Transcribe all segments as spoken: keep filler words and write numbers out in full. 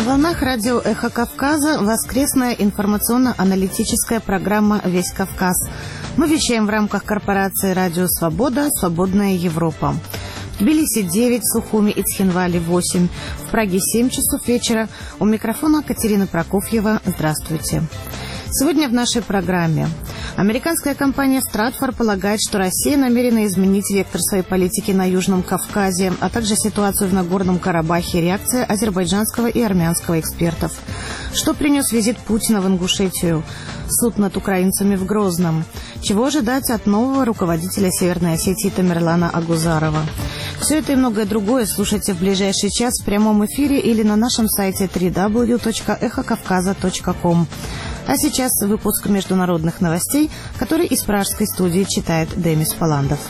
волнах радио «Эхо Кавказа» воскресная информационно-аналитическая программа «Весь Кавказ». Мы вещаем в рамках корпорации «Радио Свобода. Свободная Европа». В Тбилиси девять, в Сухуми и Цхинвале восемь, в Праге семь часов вечера. У микрофона Катерина Прокофьева. Здравствуйте. Сегодня в нашей программе. Американская компания Stratfor полагает, что Россия намерена изменить вектор своей политики на Южном Кавказе, а также ситуацию в Нагорном Карабахе, реакция азербайджанского и армянского экспертов. Что принес визит Путина в Ингушетию? Суд над украинцами в Грозном. Чего ожидать от нового руководителя Северной Осетии Тамерлана Агузарова? Все это и многое другое слушайте в ближайший час в прямом эфире или на нашем сайте дабл ю дабл ю дабл ю точка эхо кавказа точка ком. А сейчас выпуск международных новостей, который из пражской студии читает Демис Паландов.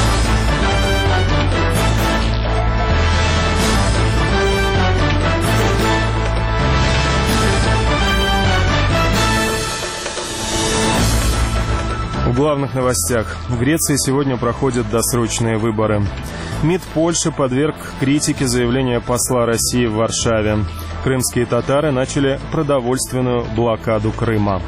В главных новостях. В Греции сегодня проходят досрочные выборы. МИД Польши подверг критике заявления посла России в Варшаве. Крымские татары начали продовольственную блокаду Крыма.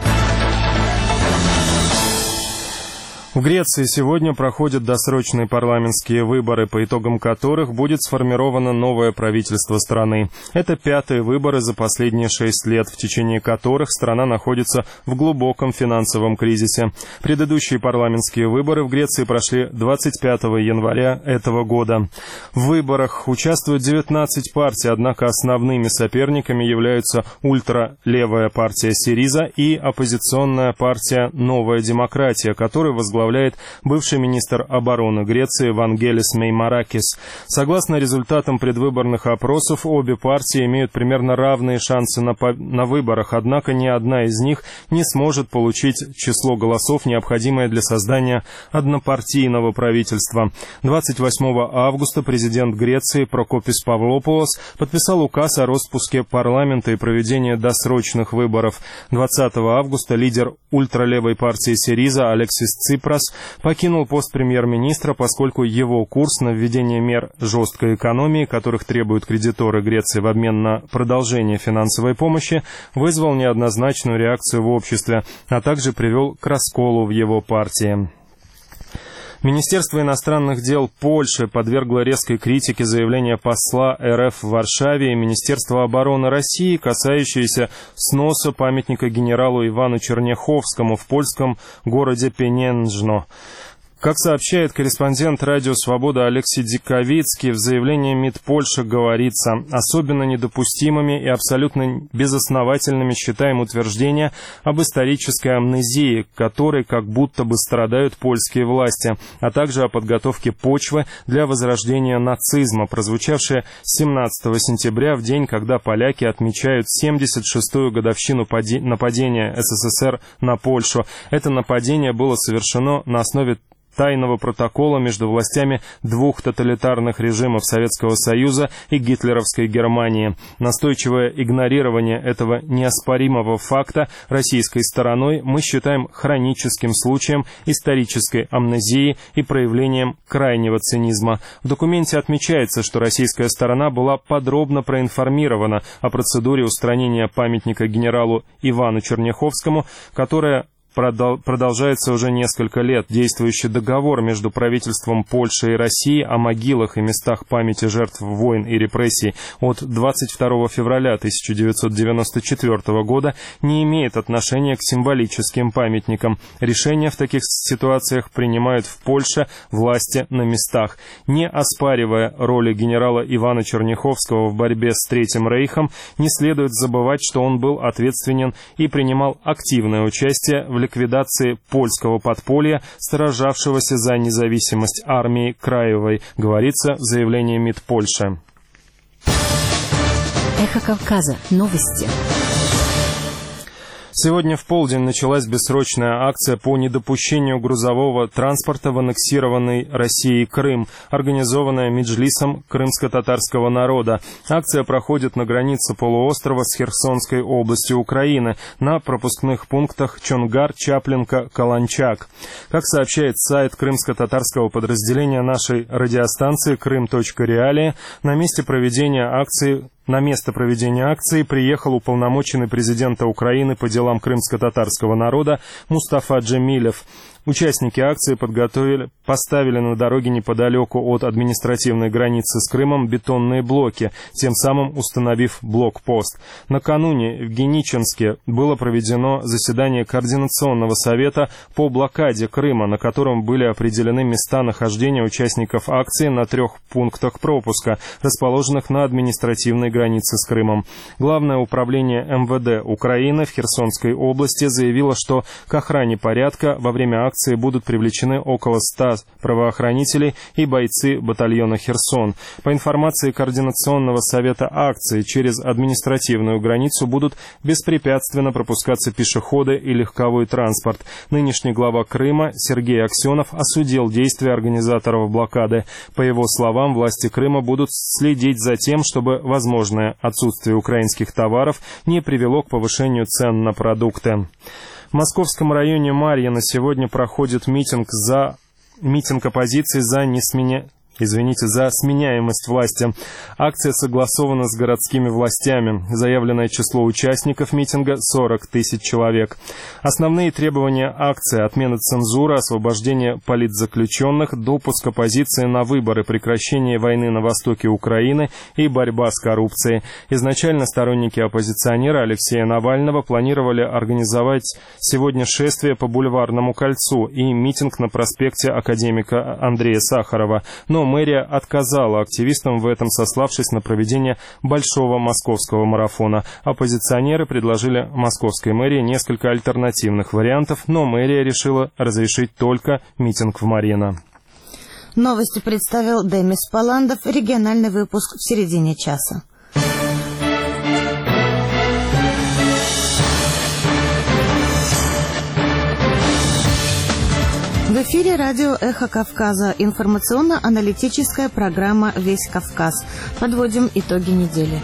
В Греции сегодня проходят досрочные парламентские выборы, по итогам которых будет сформировано новое правительство страны. Это пятые выборы за последние шесть лет, в течение которых страна находится в глубоком финансовом кризисе. Предыдущие парламентские выборы в Греции прошли двадцать пятого января этого года. В выборах участвуют девятнадцать партий, однако основными соперниками являются ультралевая партия Сириза и оппозиционная партия «Новая демократия», которую возглавляет бывший министр обороны Греции Вангелис Меймаракис. Согласно результатам предвыборных опросов, обе партии имеют примерно равные шансы на, по- на выборах, однако ни одна из них не сможет получить число голосов, необходимое для создания однопартийного правительства. двадцать восьмого августа президент Греции Прокопис Павлопулос подписал указ о распуске парламента и проведении досрочных выборов. двадцатого августа лидер ультралевой партии Сириза Алексис Ципрас покинул пост премьер-министра, поскольку его курс на введение мер жесткой экономии, которых требуют кредиторы Греции в обмен на продолжение финансовой помощи, вызвал неоднозначную реакцию в обществе, а также привел к расколу в его партии. Министерство иностранных дел Польши подвергло резкой критике заявления посла РФ в Варшаве и Министерства обороны России, касающиеся сноса памятника генералу Ивану Черняховскому в польском городе Пененжно. Как сообщает корреспондент «Радио Свобода» Алексей Диковицкий, в заявлении МИД Польши говорится: особенно недопустимыми и абсолютно безосновательными считаем утверждения об исторической амнезии, которой как будто бы страдают польские власти, а также о подготовке почвы для возрождения нацизма, прозвучавшее семнадцатого сентября, в день, когда поляки отмечают семьдесят шестую годовщину нападения СССР на Польшу. Это нападение было совершено на основе тайного протокола между властями двух тоталитарных режимов Советского Союза и гитлеровской Германии. Настойчивое игнорирование этого неоспоримого факта российской стороной мы считаем хроническим случаем исторической амнезии и проявлением крайнего цинизма. В документе отмечается, что российская сторона была подробно проинформирована о процедуре устранения памятника генералу Ивану Черняховскому, которая продолжается уже несколько лет. Действующий договор между правительством Польши и России о могилах и местах памяти жертв войн и репрессий от двадцать второго февраля тысяча девятьсот девяносто четвёртого года не имеет отношения к символическим памятникам. Решения в таких ситуациях принимают в Польше власти на местах. Не оспаривая роли генерала Ивана Черняховского в борьбе с Третьим Рейхом, не следует забывать, что он был ответственен и принимал активное участие в ликвидации польского подполья, сражавшегося за независимость армии Краевой, говорится в заявлении МИД Польши. Эхо Кавказа. Новости. Сегодня в полдень началась бессрочная акция по недопущению грузового транспорта в аннексированный Россией Крым, организованная Меджлисом крымско-татарского народа. Акция проходит на границе полуострова с Херсонской областью Украины на пропускных пунктах Чонгар, Чаплинка, Каланчак. Как сообщает сайт крымско-татарского подразделения нашей радиостанции крым точка реалии, на месте проведения акции На место проведения акции приехал уполномоченный президента Украины по делам крымско-татарского народа Мустафа Джемилев. Участники акции подготовили, поставили на дороге неподалеку от административной границы с Крымом бетонные блоки, тем самым установив блокпост. Накануне в Геничинске было проведено заседание Координационного совета по блокаде Крыма, на котором были определены места нахождения участников акции на трех пунктах пропуска, расположенных на административной границе с Крымом. Главное управление эм вэ дэ Украины в Херсонской области заявило, что к охране порядка во время акции будут привлечены около ста правоохранителей и бойцы батальона «Херсон». По информации Координационного совета акции, через административную границу будут беспрепятственно пропускаться пешеходы и легковой транспорт. Нынешний глава Крыма Сергей Аксенов осудил действия организаторов блокады. По его словам, власти Крыма будут следить за тем, чтобы возможное отсутствие украинских товаров не привело к повышению цен на продукты. В Московском районе Марьино сегодня проходит митинг за митинг оппозиции за несменя... Извините, за сменяемость власти. Акция согласована с городскими властями. Заявленное число участников митинга – сорок тысяч человек. Основные требования акции – отмена цензуры, освобождение политзаключенных, допуск оппозиции на выборы, прекращение войны на востоке Украины и борьба с коррупцией. Изначально сторонники оппозиционера Алексея Навального планировали организовать сегодня шествие по Бульварному кольцу и митинг на проспекте академика Андрея Сахарова. Но мэрия отказала активистам в этом, сославшись на проведение большого московского марафона. Оппозиционеры предложили московской мэрии несколько альтернативных вариантов, но мэрия решила разрешить только митинг в Марьино. Новости представил Демис Паландов. Региональный выпуск в середине часа. В эфире радио «Эхо Кавказа». Информационно-аналитическая программа «Весь Кавказ». Подводим итоги недели.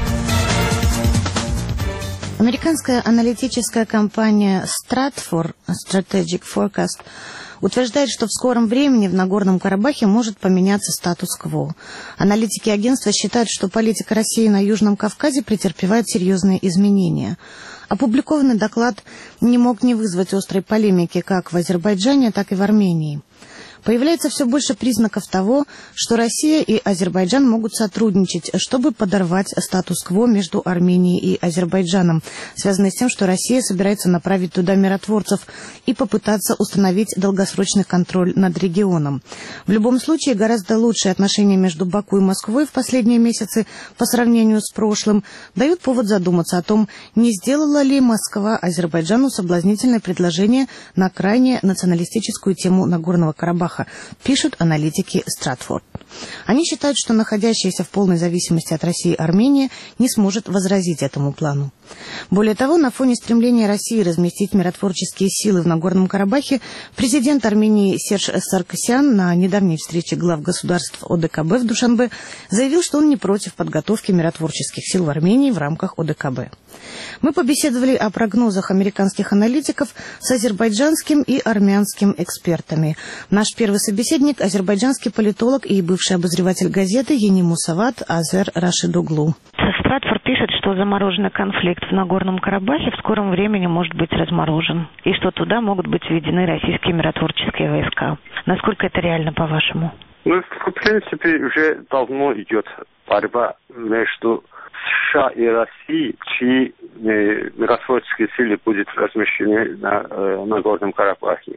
Американская аналитическая компания Stratfor Strategic Forecast утверждает, что в скором времени в Нагорном Карабахе может поменяться статус-кво. Аналитики агентства считают, что политика России на Южном Кавказе претерпевает серьезные изменения. Опубликованный доклад не мог не вызвать острой полемики как в Азербайджане, так и в Армении. Появляется все больше признаков того, что Россия и Азербайджан могут сотрудничать, чтобы подорвать статус-кво между Арменией и Азербайджаном, связанный с тем, что Россия собирается направить туда миротворцев и попытаться установить долгосрочный контроль над регионом. В любом случае, гораздо лучшие отношения между Баку и Москвой в последние месяцы по сравнению с прошлым дают повод задуматься о том, не сделала ли Москва Азербайджану соблазнительное предложение на крайне националистическую тему Нагорного Карабаха, пишут аналитики Стратфорд. Они считают, что находящаяся в полной зависимости от России Армения не сможет возразить этому плану. Более того, на фоне стремления России разместить миротворческие силы в Нагорном Карабахе, президент Армении Серж Саркисян на недавней встрече глав государств о дэ ка бэ в Душанбе заявил, что он не против подготовки миротворческих сил в Армении в рамках о дэ ка бэ. Мы побеседовали о прогнозах американских аналитиков с азербайджанским и армянским экспертами. Наш первый собеседник – азербайджанский политолог и бывший обозреватель газеты Ени Мусават Азер Рашидоглу. Стратфорд пишет, что замороженный конфликт в Нагорном Карабахе в скором времени может быть разморожен, и что туда могут быть введены российские миротворческие войска. Насколько это реально, по-вашему? Ну, в принципе, уже давно идет борьба между США и Россией, чьи э, миротворческие силы будут размещены на э, Нагорном Карабахе.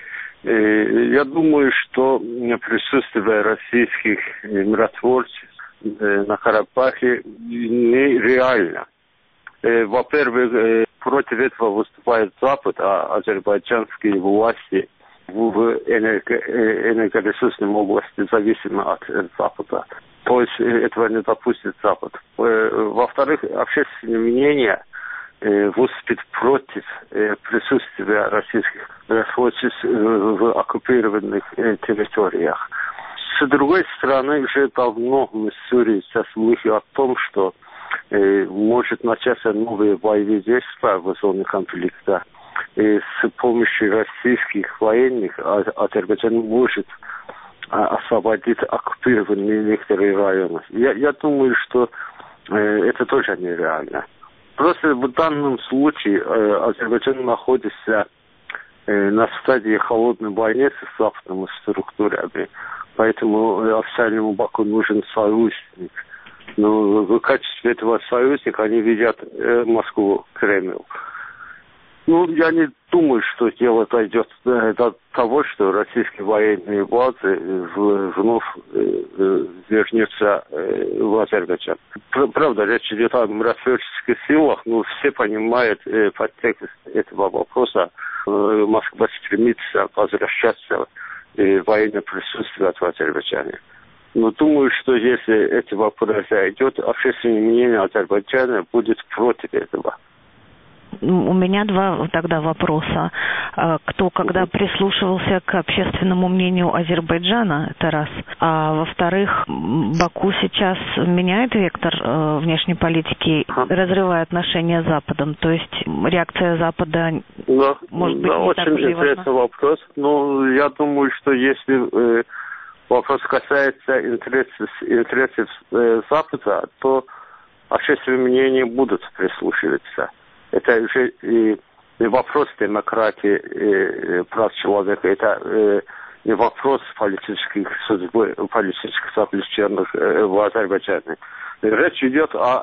Э, я думаю, что присутствие российских миротворцев э, на Карабахе нереально. Э, во-первых, э, против этого выступает Запад, а азербайджанские власти в энерго- энергоресурсной области зависимы от Запада. То есть этого не допустит Запад. Во-вторых, общественное мнение выступит против присутствия российских миротворцев в оккупированных территориях. С другой стороны, уже давно в Сирии слухи о том, что может начаться новые боевые действия в зоне конфликта. И с помощью российских военных Азербайджан может освободить оккупированные некоторые районы. Я, я думаю, что это тоже нереально. Просто в данном случае Азербайджан находится на стадии холодной войны с западными структурами. Поэтому официальному Баку нужен союзник. Но в качестве этого союзника они видят Москву, Кремль. Ну, я не думаю, что дело дойдет до того, что российские военные базы вновь вернутся в Азербайджан. Правда, речь идет о миротворческих силах, но все понимают подтекст этого вопроса. Москва стремится возвращаться в военное присутствие в Азербайджане. Но думаю, что если этого произойдет, общественное мнение Азербайджана будет против этого. У меня два тогда вопроса. Кто когда прислушивался к общественному мнению Азербайджана, это раз. А во-вторых, Баку сейчас меняет вектор внешней политики, разрывая отношения с Западом. То есть реакция Запада да, может быть да, не очень так уж и интересный важна? вопрос. Но я думаю, что если э, вопрос касается интересов, интересов э, Запада, то общественное мнение будут прислушиваться. Это уже и не вопрос демократии, и прав человека, это э, не вопрос политических судьбы, политических заключенных э, в Азербайджане. Речь идет о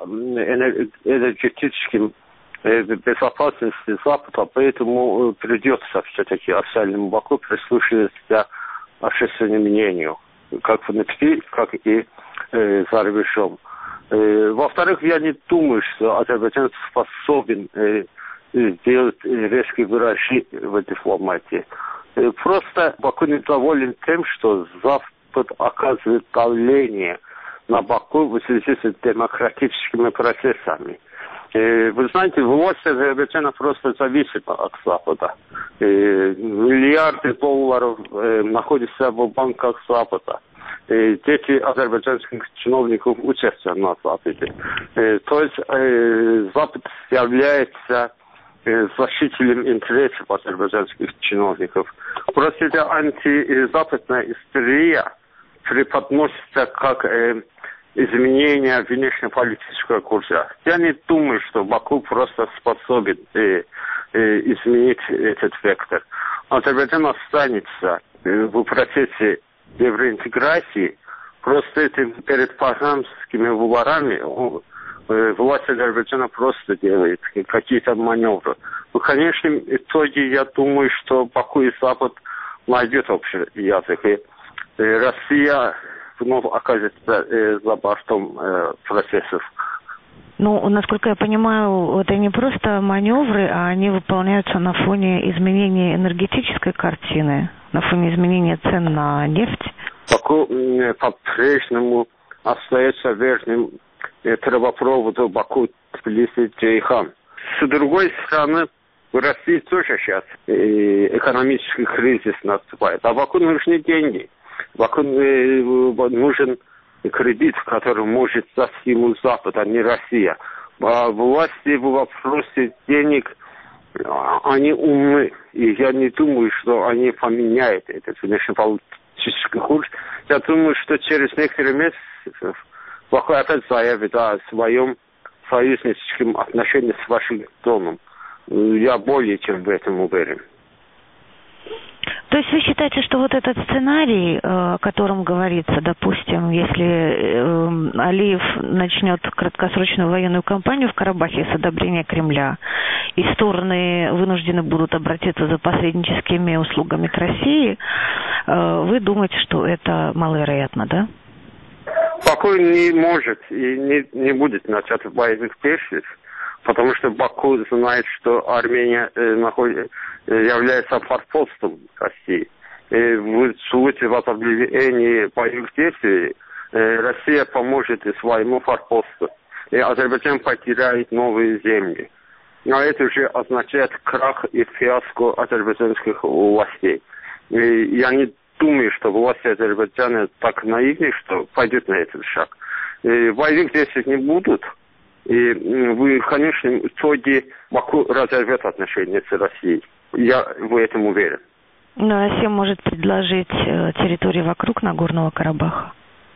энергетическом э, безопасности Запада, поэтому придется все-таки официальному Баку прислушиваться общественному мнению, как внутри, как и э, за рубежом. Во-вторых, я не думаю, что Азербайджан способен э, сделать резкие виражи в дипломатии. Просто Баку недоволен тем, что Запад оказывает давление на Баку в связи с демократическими процессами. Вы знаете, власть Азербайджана просто зависит от Запада. Миллиарды долларов находятся в банках Запада. Дети азербайджанских чиновников учатся на Западе. То есть Запад является защитителем интересов азербайджанских чиновников. Просто эта антизападная истерия преподносится как изменение внешнеполитического курса. Я не думаю, что Баку просто способен изменить этот вектор. Азербайджан останется в процессе евроинтеграции, просто этим перед парламентскими выборами власть Азербайджана просто делает какие-то маневры. В конечном итоге я думаю, что Баку и Запад найдет общий язык. И Россия вновь окажется за бортом процессов. Ну, насколько я понимаю, это не просто маневры, а они выполняются на фоне изменения энергетической картины, на фоне изменения цен на нефть. Баку по-прежнему остается верным трубопроводу Баку-Тбилиси-Джейхан. С другой стороны, в России тоже сейчас экономический кризис наступает, а Баку нужны деньги. Баку нужен кредит, который может дать ему Запад, а не Россия. А власти в вопросе денег, они умны. И я не думаю, что они поменяют этот внешнеполитический курс. Я думаю, что через некоторые месяцы Баку опять заявит о своем союзническом отношении с Вашингтоном. Я более чем в этом уверен. То есть вы считаете, что вот этот сценарий, о котором говорится, допустим, если Алиев начнет краткосрочную военную кампанию в Карабахе с одобрения Кремля, и стороны вынуждены будут обратиться за посредническими услугами к России, вы думаете, что это маловероятно, да? Баку не может и не, не будет начать военных действий, потому что Баку знает, что Армения э, находит, э, является форпостом России. И в случае возобновления боевых действий э, Россия поможет и своему форпосту. И Азербайджан потеряет новые земли. Но это уже означает крах и фиаско азербайджанских властей. И я не думаю, что власти Азербайджана так наивны, что пойдут на этот шаг. И боевых действий не будут. И в конечном итоге Баку разорвет отношения с Россией. Я в этом уверен. Но Россия может предложить территории вокруг Нагорного Карабаха?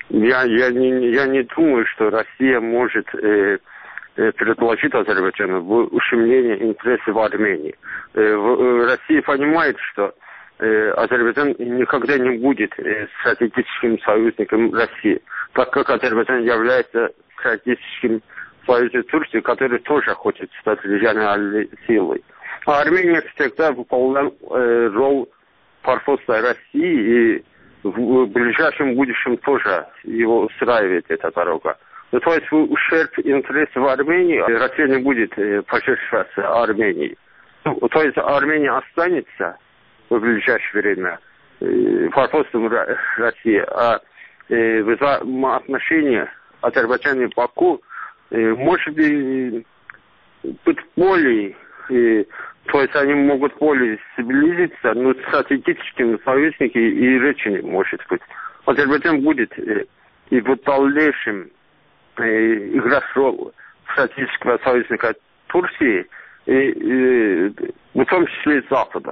я, я, не, я не думаю, что Россия может э, э, предложить Азербайджану в ущемление интересов Армении. Э, в, э, Россия понимает, что э, Азербайджан никогда не будет э, стратегическим союзником России, так как Азербайджан является стратегическим союзником Турции, который тоже хочет стать региональной силой. А Армения всегда выполняла э, роль форпоста России, и в ближайшем будущем тоже его устраивает эта дорога. Ну, то есть в ущерб интересов Армении Россия не будет э, пожертвоваться Армении. Ну, то есть Армения останется в ближайшее время э, форпостом России, а э, взаимоотношения Азербайджана и Баку э, может быть, быть более... Э, То есть они могут более сблизиться, но стратегическим союзником и речи не может быть. Азербайджан будет э, и в дальнейшем э, играть роль стратегического союзника Турции, и, и, в том числе и Запада.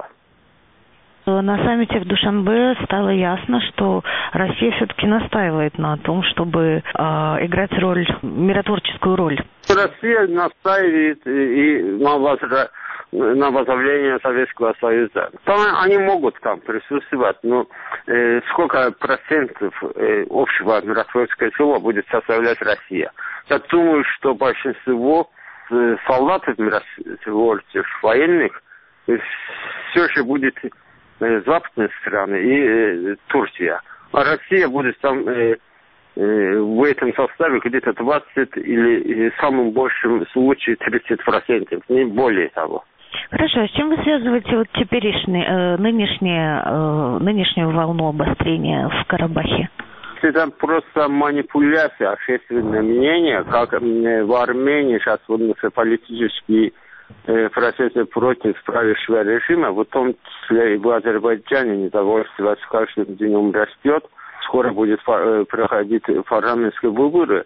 На саммите в Душанбе стало ясно, что Россия все-таки настаивает на том, чтобы э, играть роль, миротворческую роль. Россия настаивает и на возра... на возобновление Советского Союза. Там они могут там присутствовать, но э, сколько процентов э, общего миротворческого сила будет составлять Россия? Я думаю, что большинство э, солдатов миротворцев, военных, э, все же будет э, западные страны и э, Турция. А Россия будет там э, э, в этом составе где-то двадцать или э, самым большим случае тридцать процентов, не более того. Хорошо, а с чем вы связываете вот теперешний, э, нынешнее, э, нынешнюю волну обострения в Карабахе? Это просто манипуляция общественного мнения, как э, в Армении сейчас вот, политические э, процессы против правящего режима, в том числе и в Азербайджане недовольство с каждым днем растет, скоро будет э, проходить парламентские выборы.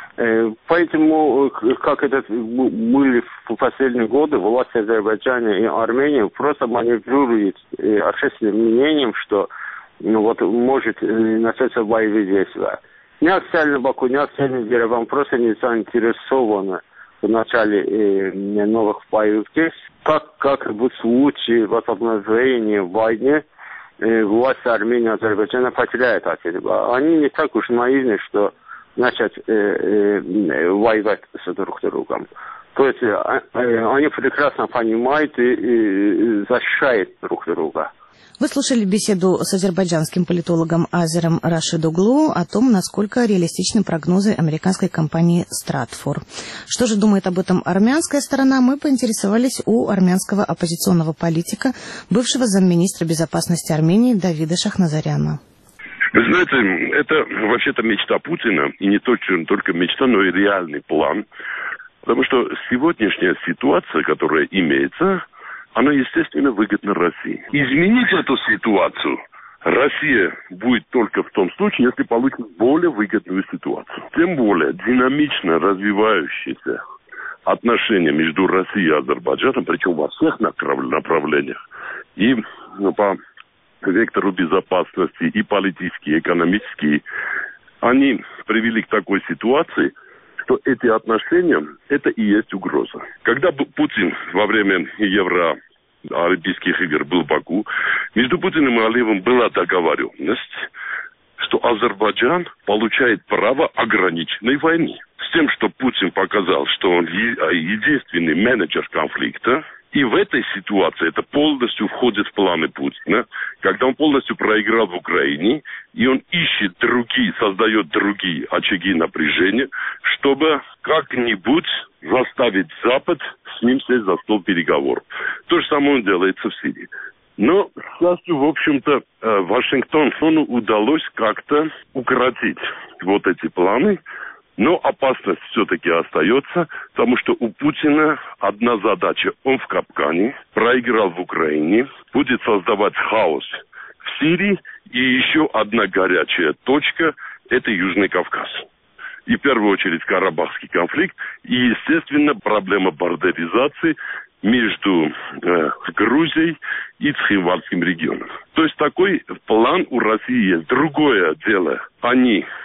Поэтому, как это были в последние годы, власти Азербайджана и Армении просто манипулируют общественным мнением, что ну, вот, может начаться боевые действия. Неофициально Баку, неофициально Ереван просто не заинтересованы в начале э, новых боевых действий, так как в случае возобновления войны э, власти Армении и Азербайджана потеряют от этого. Они не так уж наивны, что начать э, э, воевать с друг другом. То есть э, э, они прекрасно понимают и, и защищают друг друга. Вы слушали беседу с азербайджанским политологом Азером Рашидоглу о том, насколько реалистичны прогнозы американской компании Stratfor. Что же думает об этом армянская сторона, мы поинтересовались у армянского оппозиционного политика, бывшего замминистра безопасности Армении Давида Шахназаряна. Вы знаете, это вообще-то мечта Путина, и не только, только мечта, но и реальный план. Потому что сегодняшняя ситуация, которая имеется, она, естественно, выгодна России. Изменить эту ситуацию Россия будет только в том случае, если получит более выгодную ситуацию. Тем более динамично развивающиеся отношения между Россией и Азербайджаном, причем во всех направлениях, и ну, по вектору безопасности и политические, и экономические, они привели к такой ситуации, что эти отношения, это и есть угроза. Когда Путин во время Евро-Олимпийских игр был в Баку, между Путиным и Алиевым была договоренность, что Азербайджан получает право ограниченной войны. С тем, что Путин показал, что он единственный менеджер конфликта, и в этой ситуации это полностью входит в планы Путина, когда он полностью проиграл в Украине, и он ищет другие, создает другие очаги напряжения, чтобы как-нибудь заставить Запад с ним сесть за стол переговоров. То же самое он делается в Сирии. Но, к счастью, в общем-то, Вашингтону удалось как-то укоротить вот эти планы. Но опасность все-таки остается, потому что у Путина одна задача. Он в капкане, проиграл в Украине, будет создавать хаос в Сирии. И еще одна горячая точка – это Южный Кавказ. И в первую очередь Карабахский конфликт. И, естественно, проблема бардеризации между э, Грузией и Цхинвальским регионом. То есть такой план у России есть. Другое дело, они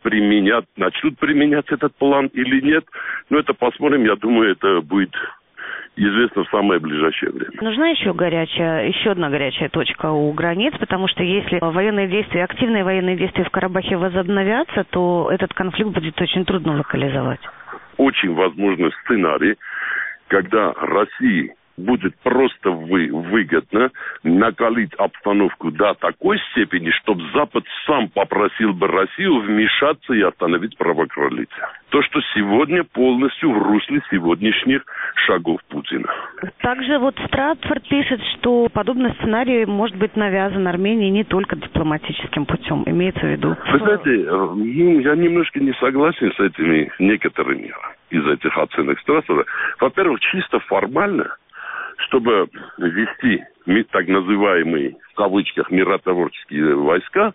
применят, начнут применять этот план или нет. Но это посмотрим, я думаю, это будет известно в самое ближайшее время. Нужна еще горячая, еще одна горячая точка у границ, потому что если военные действия, активные военные действия в Карабахе возобновятся, то этот конфликт будет очень трудно локализовать. Очень возможный сценарий, когда России будет просто вы, выгодно накалить обстановку до такой степени, чтобы Запад сам попросил бы Россию вмешаться и остановить кровопролитие. То, что сегодня полностью в русле сегодняшних шагов Путина. Также вот Стратфорд пишет, что подобный сценарий может быть навязан Армении не только дипломатическим путем, имеется в виду. Вы знаете, ну, я немножко не согласен с этими некоторыми из этих оценок Стратфорда. Во-первых, чисто формально, чтобы вести так называемые, в кавычках, миротворческие войска,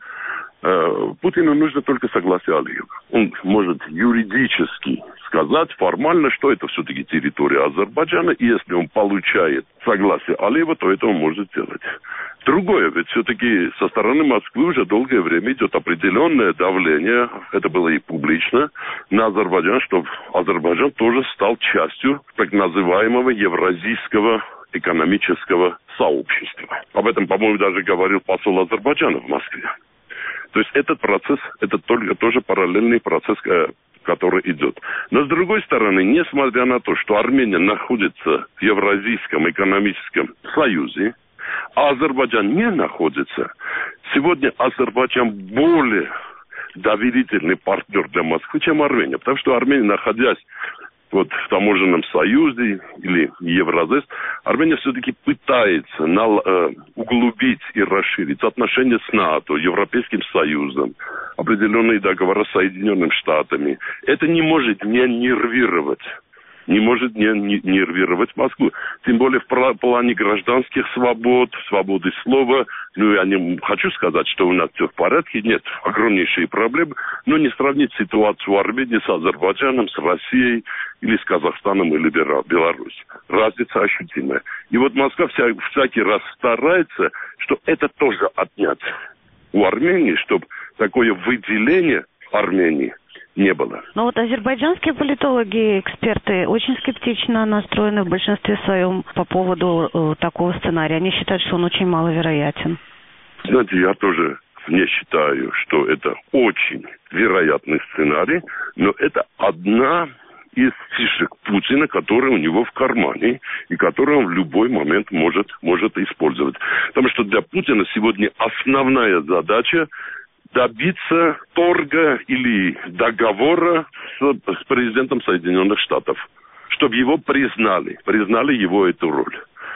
Путину нужно только согласие Алиева. Он может юридически сказать формально, что это все-таки территория Азербайджана, и если он получает согласие Алиева, то это он может сделать. Другое, ведь все-таки со стороны Москвы уже долгое время идет определенное давление, это было и публично, на Азербайджан, чтобы Азербайджан тоже стал частью так называемого евразийского экономического сообщества. Об этом, по-моему, даже говорил посол Азербайджана в Москве. То есть этот процесс, это только тоже параллельный процесс, который идет. Но с другой стороны, несмотря на то, что Армения находится в Евразийском экономическом союзе, а Азербайджан не находится, сегодня Азербайджан более доверительный партнер для Москвы, чем Армения. Потому что Армения, находясь вот в таможенном союзе или Евразес, Армения все-таки пытается на, э, углубить и расширить отношения с НАТО, Европейским Союзом, определенные договоры с Соединенными Штатами. Это не может не нервировать. не может не, не нервировать Москву. Тем более в плане гражданских свобод, свободы слова. Ну, я не хочу сказать, что у нас все в порядке. Нет, огромнейшие проблемы. Но не сравнить ситуацию в Армении с Азербайджаном, с Россией или с Казахстаном или Беларусью. Разница ощутимая. И вот Москва вся, всякий раз старается, что это тоже отнять у Армении, чтобы такое выделение Армении не было. Но вот азербайджанские политологи, эксперты очень скептично настроены в большинстве своем по поводу э, такого сценария. Они считают, что он очень маловероятен. Знаете, я тоже не считаю, что это очень вероятный сценарий, но это одна из фишек Путина, которая у него в кармане и которую он в любой момент может, может использовать. Потому что для Путина сегодня основная задача добиться торга или договора с, с президентом Соединенных Штатов, чтобы его признали, признали его эту роль.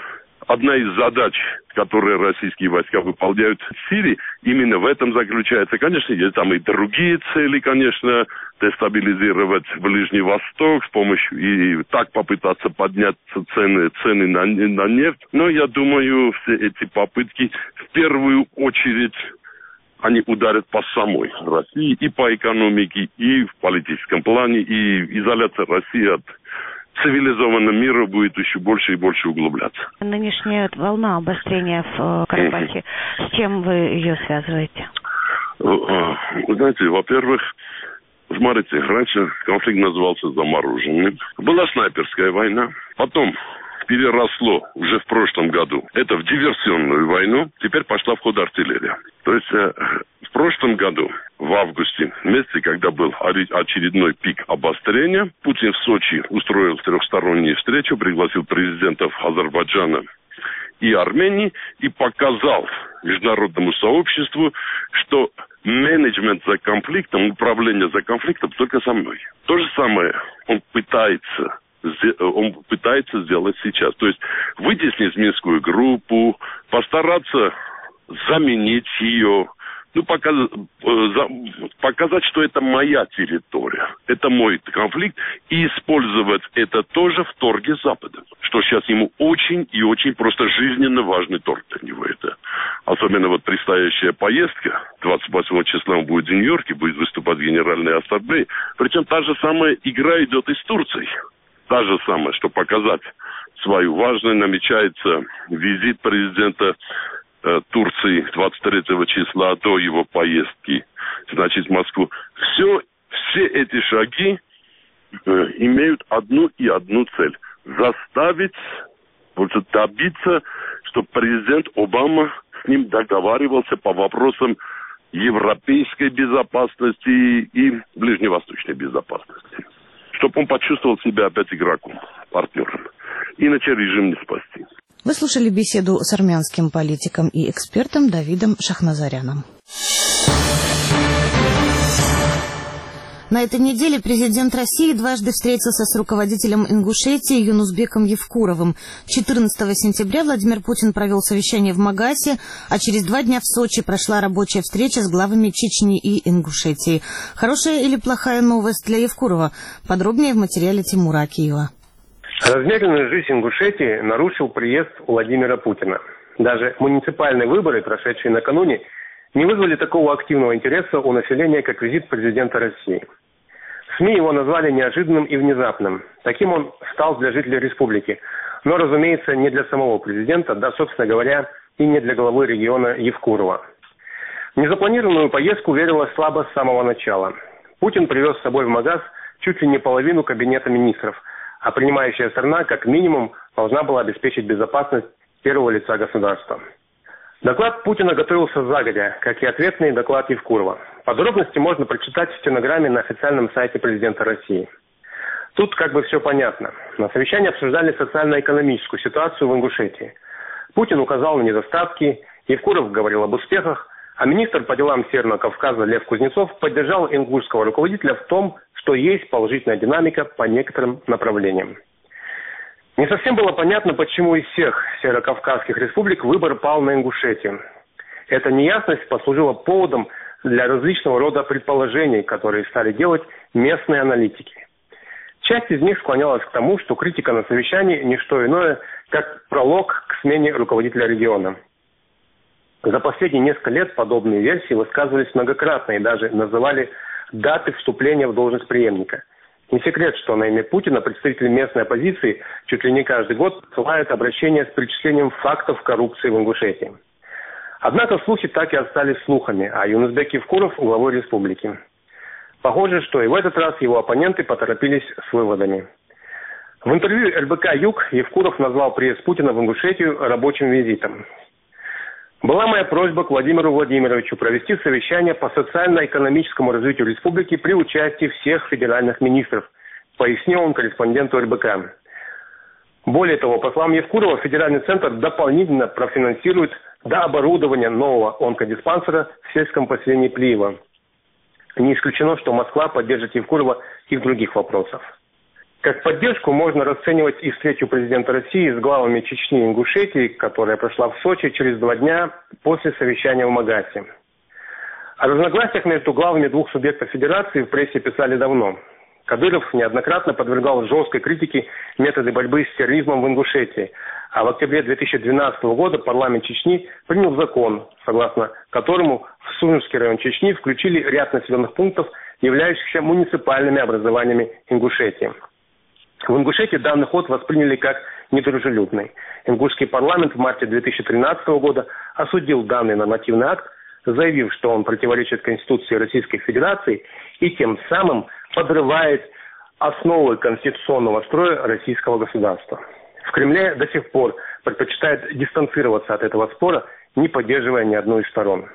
Одна из задач, которые российские войска выполняют в Сирии, именно в этом заключается. Конечно, есть там и другие цели, конечно, дестабилизировать Ближний Восток с помощью и так попытаться поднять цены, цены на, на нефть. Но я думаю, все эти попытки в первую очередь они ударят по самой России и по экономике, и в политическом плане, и изоляция России от цивилизованного мира будет еще больше и больше углубляться. Нынешняя волна обострения в Карабахе, с чем вы ее связываете? Вы знаете, во-первых, смотрите, раньше конфликт назывался замороженным. Была снайперская война, потом переросло уже в прошлом году это в диверсионную войну, теперь пошла в ход артиллерия. То есть э, в прошлом году, в августе месяце, когда был очередной пик обострения, Путин в Сочи устроил трехстороннюю встречу, пригласил президентов Азербайджана и Армении и показал международному сообществу, что менеджмент за конфликтом, управление за конфликтом только со мной. То же самое он пытается он пытается сделать сейчас. То есть вытеснить Минскую группу, постараться заменить ее, ну, показать, показать, что это моя территория, это мой конфликт, и использовать это тоже в торге с Западом. Что сейчас ему очень и очень просто жизненно важный торг для него это. Особенно вот предстоящая поездка, двадцать восьмого числа он будет в Нью-Йорке, будет выступать в Генеральной Ассамблее. Причем та же самая игра идет и с Турцией. Та же самая, что показать свою важность, намечается визит президента э, Турции двадцать третьего числа до его поездки значит, в Москву. Все, все эти шаги э, имеют одну и одну цель. Заставить, вот, добиться, чтобы президент Обама с ним договаривался по вопросам европейской безопасности и ближневосточной безопасности. Чтобы он почувствовал себя опять игроком, партнером. Иначе режим не спасти. Вы слушали беседу с армянским политиком и экспертом Давидом Шахназаряном. На этой неделе президент России дважды встретился с руководителем Ингушетии Юнусбеком Евкуровым. четырнадцатого сентября Владимир Путин провел совещание в Магасе, а через два дня в Сочи прошла рабочая встреча с главами Чечни и Ингушетии. Хорошая или плохая новость для Евкурова? Подробнее в материале Тимура Акиева. Размеренную жизнь Ингушетии нарушил приезд Владимира Путина. Даже муниципальные выборы, прошедшие накануне, не вызвали такого активного интереса у населения, как визит президента России. СМИ его назвали неожиданным и внезапным. Таким он стал для жителей республики. Но, разумеется, не для самого президента, да, собственно говоря, и не для главы региона Евкурова. В незапланированную поездку верилось слабо с самого начала. Путин привез с собой в Магаз чуть ли не половину кабинета министров, а принимающая сторона, как минимум, должна была обеспечить безопасность первого лица государства. Доклад Путина готовился загодя, как и ответный доклад Евкурова. Подробности можно прочитать в стенограмме на официальном сайте президента России. Тут как бы все понятно. На совещании обсуждали социально-экономическую ситуацию в Ингушетии. Путин указал на недостатки, Евкуров говорил об успехах, а министр по делам Северного Кавказа Лев Кузнецов поддержал ингушского руководителя в том, что есть положительная динамика по некоторым направлениям. Не совсем было понятно, почему из всех северокавказских республик выбор пал на Ингушетию. Эта неясность послужила поводом для различного рода предположений, которые стали делать местные аналитики. Часть из них склонялась к тому, что критика на совещании – не что иное, как пролог к смене руководителя региона. За последние несколько лет подобные версии высказывались многократно и даже называли даты вступления в должность преемника. Не секрет, что на имя Путина представители местной оппозиции чуть ли не каждый год посылают обращения с перечислением фактов коррупции в Ингушетии. Однако слухи так и остались слухами, а Юнусбек Евкуров – главой республики. Похоже, что и в этот раз его оппоненты поторопились с выводами. В интервью эр бэ ка «Юг» Евкуров назвал приезд Путина в Ингушетию рабочим визитом. Была моя просьба к Владимиру Владимировичу провести совещание по социально-экономическому развитию республики при участии всех федеральных министров, пояснил он корреспонденту эр бэ ка. Более того, по словам Евкурова, федеральный центр дополнительно профинансирует дооборудование нового онкодиспансера в сельском поселении Плиево. Не исключено, что Москва поддержит Евкурова и в других вопросах. Как поддержку можно расценивать и встречу президента России с главами Чечни и Ингушетии, которая прошла в Сочи через два дня после совещания в Магасе. О разногласиях между главами двух субъектов федерации в прессе писали давно. Кадыров неоднократно подвергал жесткой критике методы борьбы с терроризмом в Ингушетии, а в октябре две тысячи двенадцатого года парламент Чечни принял закон, согласно которому в Сунжский район Чечни включили ряд населенных пунктов, являющихся муниципальными образованиями Ингушетии. В Ингушетии данный ход восприняли как недружелюбный. Ингушский парламент в марте две тысячи тринадцатого года осудил данный нормативный акт, заявив, что он противоречит Конституции Российской Федерации и тем самым подрывает основы конституционного строя российского государства. В Кремле до сих пор предпочитают дистанцироваться от этого спора, не поддерживая ни одну из сторон.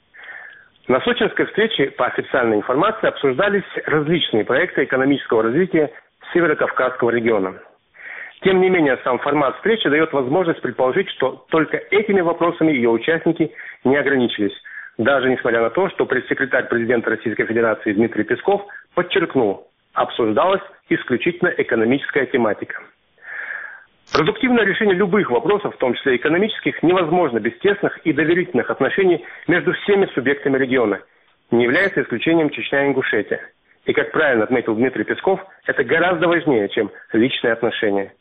На сочинской встрече, по официальной информации, обсуждались различные проекты экономического развития Северокавказского региона. Тем не менее, сам формат встречи дает возможность предположить, что только этими вопросами ее участники не ограничились, даже несмотря на то, что пресс-секретарь президента Российской Федерации Дмитрий Песков подчеркнул, обсуждалась исключительно экономическая тематика. Продуктивное решение любых вопросов, в том числе экономических, невозможно без тесных и доверительных отношений между всеми субъектами региона. Не является исключением Чечня и Ингушетия. И, как правильно отметил Дмитрий Песков, это гораздо важнее, чем личные отношения.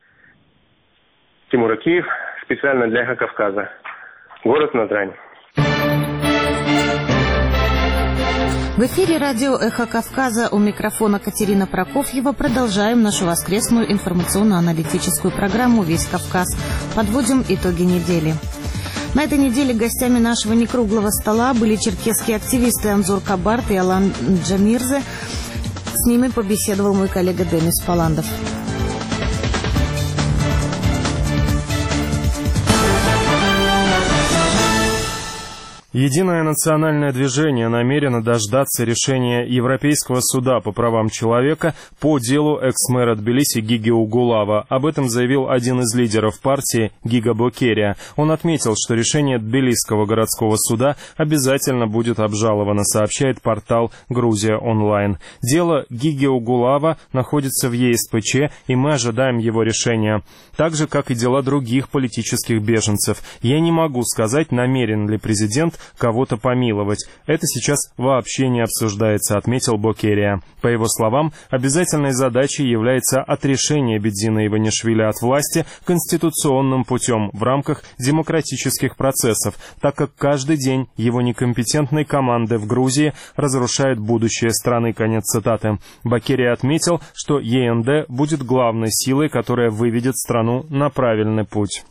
Тимур Акиев, специально для «Эхо Кавказа». Город Назрань. В эфире радио «Эхо Кавказа», у микрофона Катерина Прокофьева. Продолжаем нашу воскресную информационно-аналитическую программу «Весь Кавказ». Подводим итоги недели. На этой неделе гостями нашего некруглого стола были черкесские активисты Анзор Кабарт и Алан Джамирзе. С ними побеседовал мой коллега Демис Паландов. Единое национальное движение намерено дождаться решения Европейского суда по правам человека по делу экс-мэра Тбилиси Гиги Угулава. Об этом заявил один из лидеров партии Гига Бокерия. Он отметил, что решение Тбилисского городского суда обязательно будет обжаловано, сообщает портал «Грузия онлайн». Дело Гиги Угулава находится в ЕСПЧ, и мы ожидаем его решения. Так же, как и дела других политических беженцев. Я не могу сказать, намерен ли президент кого-то помиловать. Это сейчас вообще не обсуждается, отметил Бокерия. По его словам, обязательной задачей является отрешение Бедзина Иванишвили от власти конституционным путем в рамках демократических процессов, так как каждый день его некомпетентные команды в Грузии разрушают будущее страны. Конец цитаты. Бокерия отметил, что ЕНД будет главной силой, которая выведет страну на правильный путь.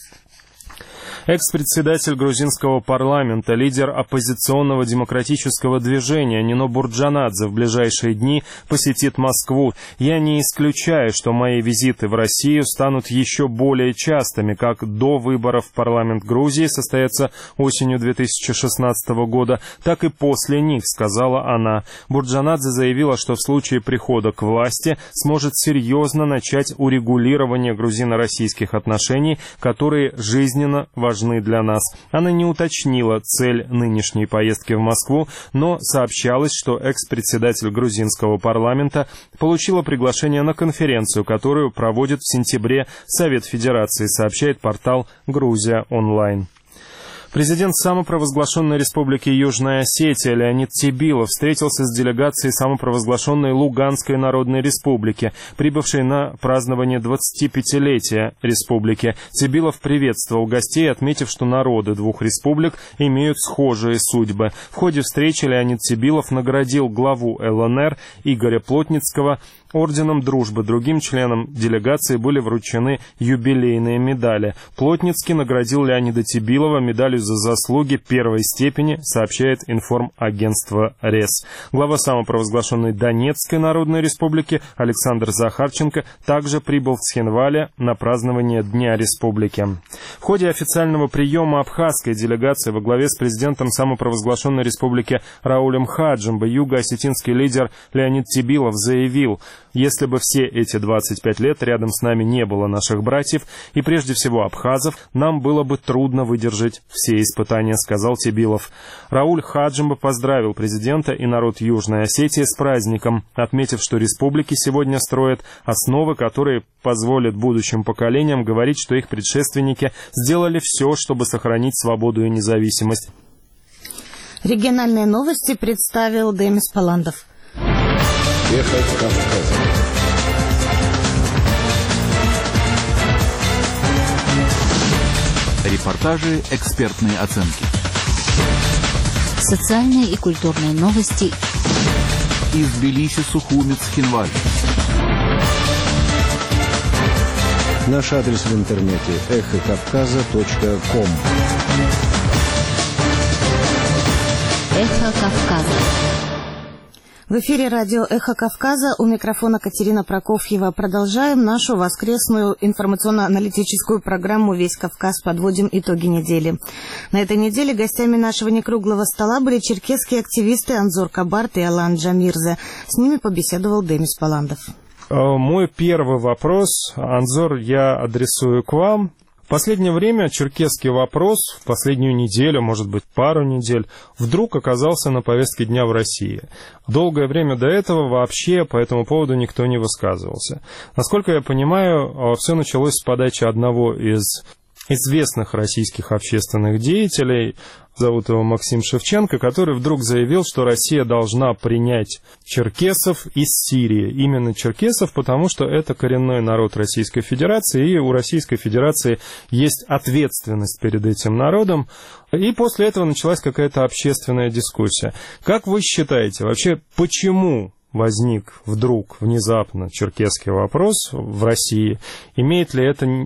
Экс-председатель грузинского парламента, лидер оппозиционного демократического движения Нино Бурджанадзе в ближайшие дни посетит Москву. Я не исключаю, что мои визиты в Россию станут еще более частыми, как до выборов в парламент Грузии состоятся осенью две тысячи шестнадцатого года, так и после них, сказала она. Бурджанадзе заявила, что в случае прихода к власти сможет серьезно начать урегулирование грузино-российских отношений, которые жизненно важны важны для нас. Она не уточнила цель нынешней поездки в Москву, но сообщалось, что экс-председатель грузинского парламента получила приглашение на конференцию, которую проводит в сентябре Совет Федерации, сообщает портал «Грузия онлайн». Президент самопровозглашенной республики Южная Осетия Леонид Тебилов встретился с делегацией самопровозглашенной Луганской Народной Республики, прибывшей на празднование двадцатипятилетия республики. Тебилов приветствовал гостей, отметив, что народы двух республик имеют схожие судьбы. В ходе встречи Леонид Тебилов наградил главу ЛНР Игоря Плотницкого орденом дружбы. Другим членам делегации были вручены юбилейные медали. Плотницкий наградил Леонида Тебилова медалью за заслуги первой степени, сообщает информагентство РЕС. Глава самопровозглашенной Донецкой Народной Республики Александр Захарченко также прибыл в Цхинвале на празднование Дня Республики. В ходе официального приема абхазской делегации во главе с президентом самопровозглашенной республики Раулем Хаджимбо юго-осетинский лидер Леонид Тебилов заявил: если бы все эти двадцать пять лет рядом с нами не было наших братьев и прежде всего абхазов, нам было бы трудно выдержать все испытания, сказал Тебилов. Рауль Хаджимбо поздравил президента и народ Южной Осетии с праздником, отметив, что республики сегодня строят основы, которые позволят будущим поколениям говорить, что их предшественники сделали все, чтобы сохранить свободу и независимость. Региональные новости представил Демис Паландов. Эхо Кавказа. Репортажи, экспертные оценки. Социальные и культурные новости. Из Тбилиси, Сухуми, Цхинваль. Наш адрес в интернете эхо кавказа точка ком. Эхо Кавказа. В эфире радио «Эхо Кавказа», у микрофона Катерина Прокофьева. Продолжаем нашу воскресную информационно-аналитическую программу «Весь Кавказ». Подводим итоги недели. На этой неделе гостями нашего некруглого стола были черкесские активисты Анзор Кабарт и Алан Джамирзе. С ними побеседовал Демис Паландов. Мой первый вопрос, Анзор, я адресую к вам. В последнее время черкесский вопрос, в последнюю неделю, может быть, пару недель, вдруг оказался на повестке дня в России. Долгое время до этого вообще по этому поводу никто не высказывался. Насколько я понимаю, все началось с подачи одного из известных российских общественных деятелей, зовут его Максим Шевченко, который вдруг заявил, что Россия должна принять черкесов из Сирии. Именно черкесов, потому что это коренной народ Российской Федерации, и у Российской Федерации есть ответственность перед этим народом. И после этого началась какая-то общественная дискуссия. Как вы считаете, вообще почему возник вдруг, внезапно черкесский вопрос в России? Имеет ли это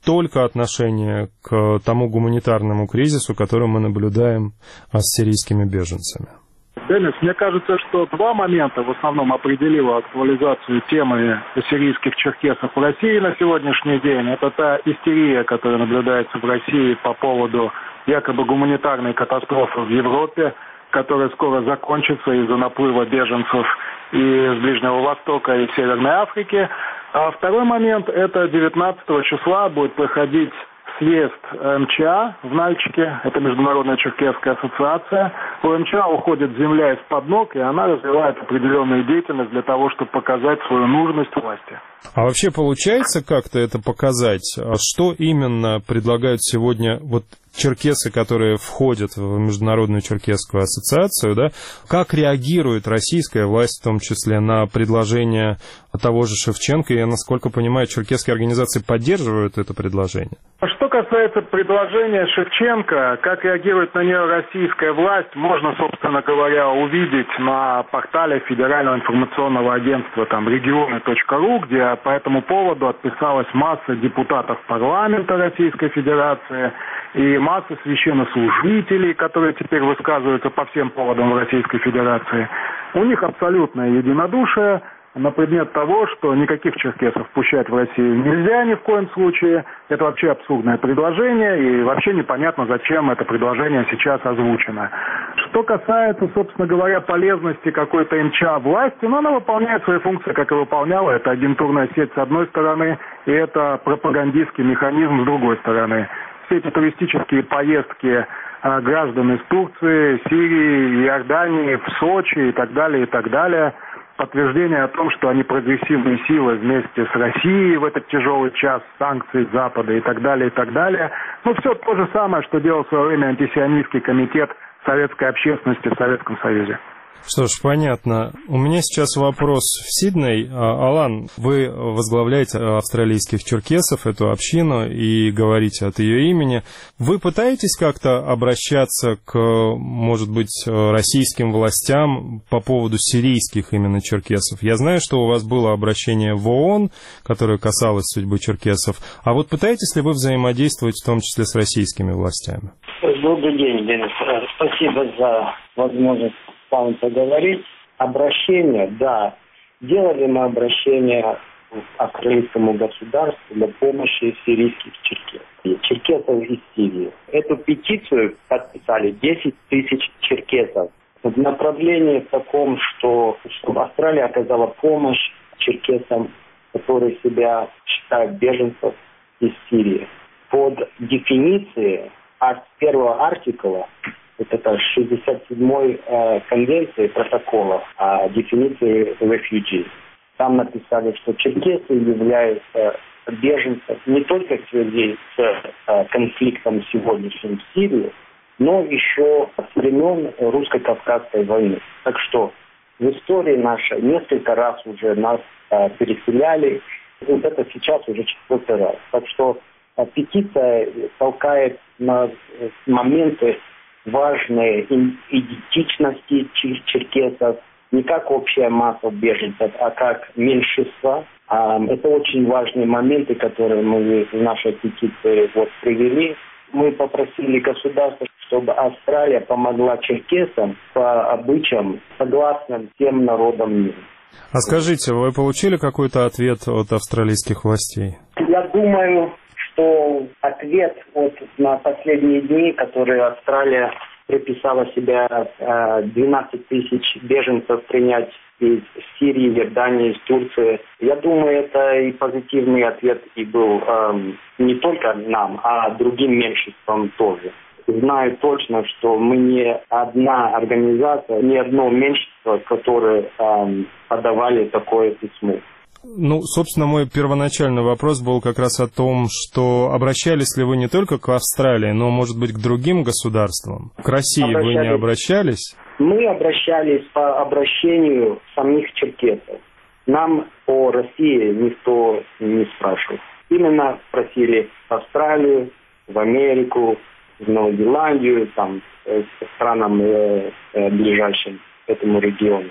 только отношение к тому гуманитарному кризису, который мы наблюдаем с сирийскими беженцами? Денис, мне кажется, что два момента в основном определило актуализацию темы сирийских черкесов в России на сегодняшний день. Это та истерия, которая наблюдается в России по поводу якобы гуманитарной катастрофы в Европе, которая скоро закончится из-за наплыва беженцев и из Ближнего Востока, и Северной Африки. А второй момент – это девятнадцатого числа будет проходить съезд эм че а в Нальчике, это Международная черкесская ассоциация. У эм че а уходит земля из-под ног, и она развивает определенную деятельность для того, чтобы показать свою нужность власти. А вообще получается как-то это показать? Что именно предлагают сегодня вот черкесы, которые входят в Международную черкесскую ассоциацию, да? Как реагирует российская власть, в том числе, на предложение того же Шевченко? И, насколько понимаю, черкесские организации поддерживают это предложение. Что касается предложения Шевченко, как реагирует на нее российская власть, можно, собственно говоря, увидеть на портале Федерального информационного агентства там регионы точка ру, где по этому поводу отписалась масса депутатов парламента Российской Федерации и масса священнослужителей, которые теперь высказываются по всем поводам в Российской Федерации. У них абсолютное единодушие на предмет того, что никаких черкесов пущать в Россию нельзя ни в коем случае. Это вообще абсурдное предложение, и вообще непонятно, зачем это предложение сейчас озвучено. Что касается, собственно говоря, полезности какой-то эм че а власти, ну, она выполняет свои функции, как и выполняла. Это агентурная сеть с одной стороны, и это пропагандистский механизм с другой стороны. Все эти туристические поездки а, граждан из Турции, Сирии, Иордании, в Сочи и так далее, и так далее, подтверждение о том, что они прогрессивные силы вместе с Россией в этот тяжелый час, санкций Запада и так далее, и так далее. Ну, все то же самое, что делал в свое время антисионистский комитет советской общественности в Советском Союзе. Что ж, понятно. У меня сейчас вопрос в Сидней. Алан, вы возглавляете австралийских черкесов, эту общину, и говорите от ее имени. Вы пытаетесь как-то обращаться к, может быть, российским властям по поводу сирийских именно черкесов? Я знаю, что у вас было обращение в ООН, которое касалось судьбы черкесов. А вот пытаетесь ли вы взаимодействовать в том числе с российскими властями? Добрый день, Денис. Спасибо за возможность с вами поговорить. Обращение, да. Делали мы обращение к австралийскому государству для помощи сирийских черкесов. Черкесов из Сирии. Эту петицию подписали десять тысяч черкесов. В направлении таком, что чтобы Австралия оказала помощь черкесам, которые себя считают беженцев из Сирии. Под дефиницией первого артикла, вот это шестьдесят седьмой э, конвенции протокола о дефиниции refugee. Там написали, что черкесы являются беженцами не только в связи с э, конфликтом сегодняшним в Сирии, но еще с времен русско-кавказской войны. Так что в истории нашей несколько раз уже нас э, переселяли. И вот это сейчас уже четвертый раз. Так что э, петиция толкает на э, моменты важные идентичности черкесов, не как общая масса беженцев, а как меньшинство. Это очень важные моменты, которые мы в нашей петиции вот привели. Мы попросили государство, чтобы Австралия помогла черкесам по обычаям, согласным всем народам мира. А скажите, вы получили какой-то ответ от австралийских властей? Я думаю, что ответ вот на последние дни, которые Австралия приписала себя двенадцать тысяч беженцев принять из Сирии, Иордании, из Турции. Я думаю, это и позитивный ответ и был эм, не только нам, а другим меньшинствам тоже. Знаю точно, что мы не одна организация, не одно меньшинство, которые эм, подавали такое письмо. Ну, собственно, мой первоначальный вопрос был как раз о том, что обращались ли вы не только к Австралии, но, может быть, к другим государствам? К России вы не обращались? Мы обращались по обращению самих черкесов. Нам о России никто не спрашивал. Именно просили в Австралию, в Америку, в Новую Зеландию, там, странам э, э, ближайшим этому региону.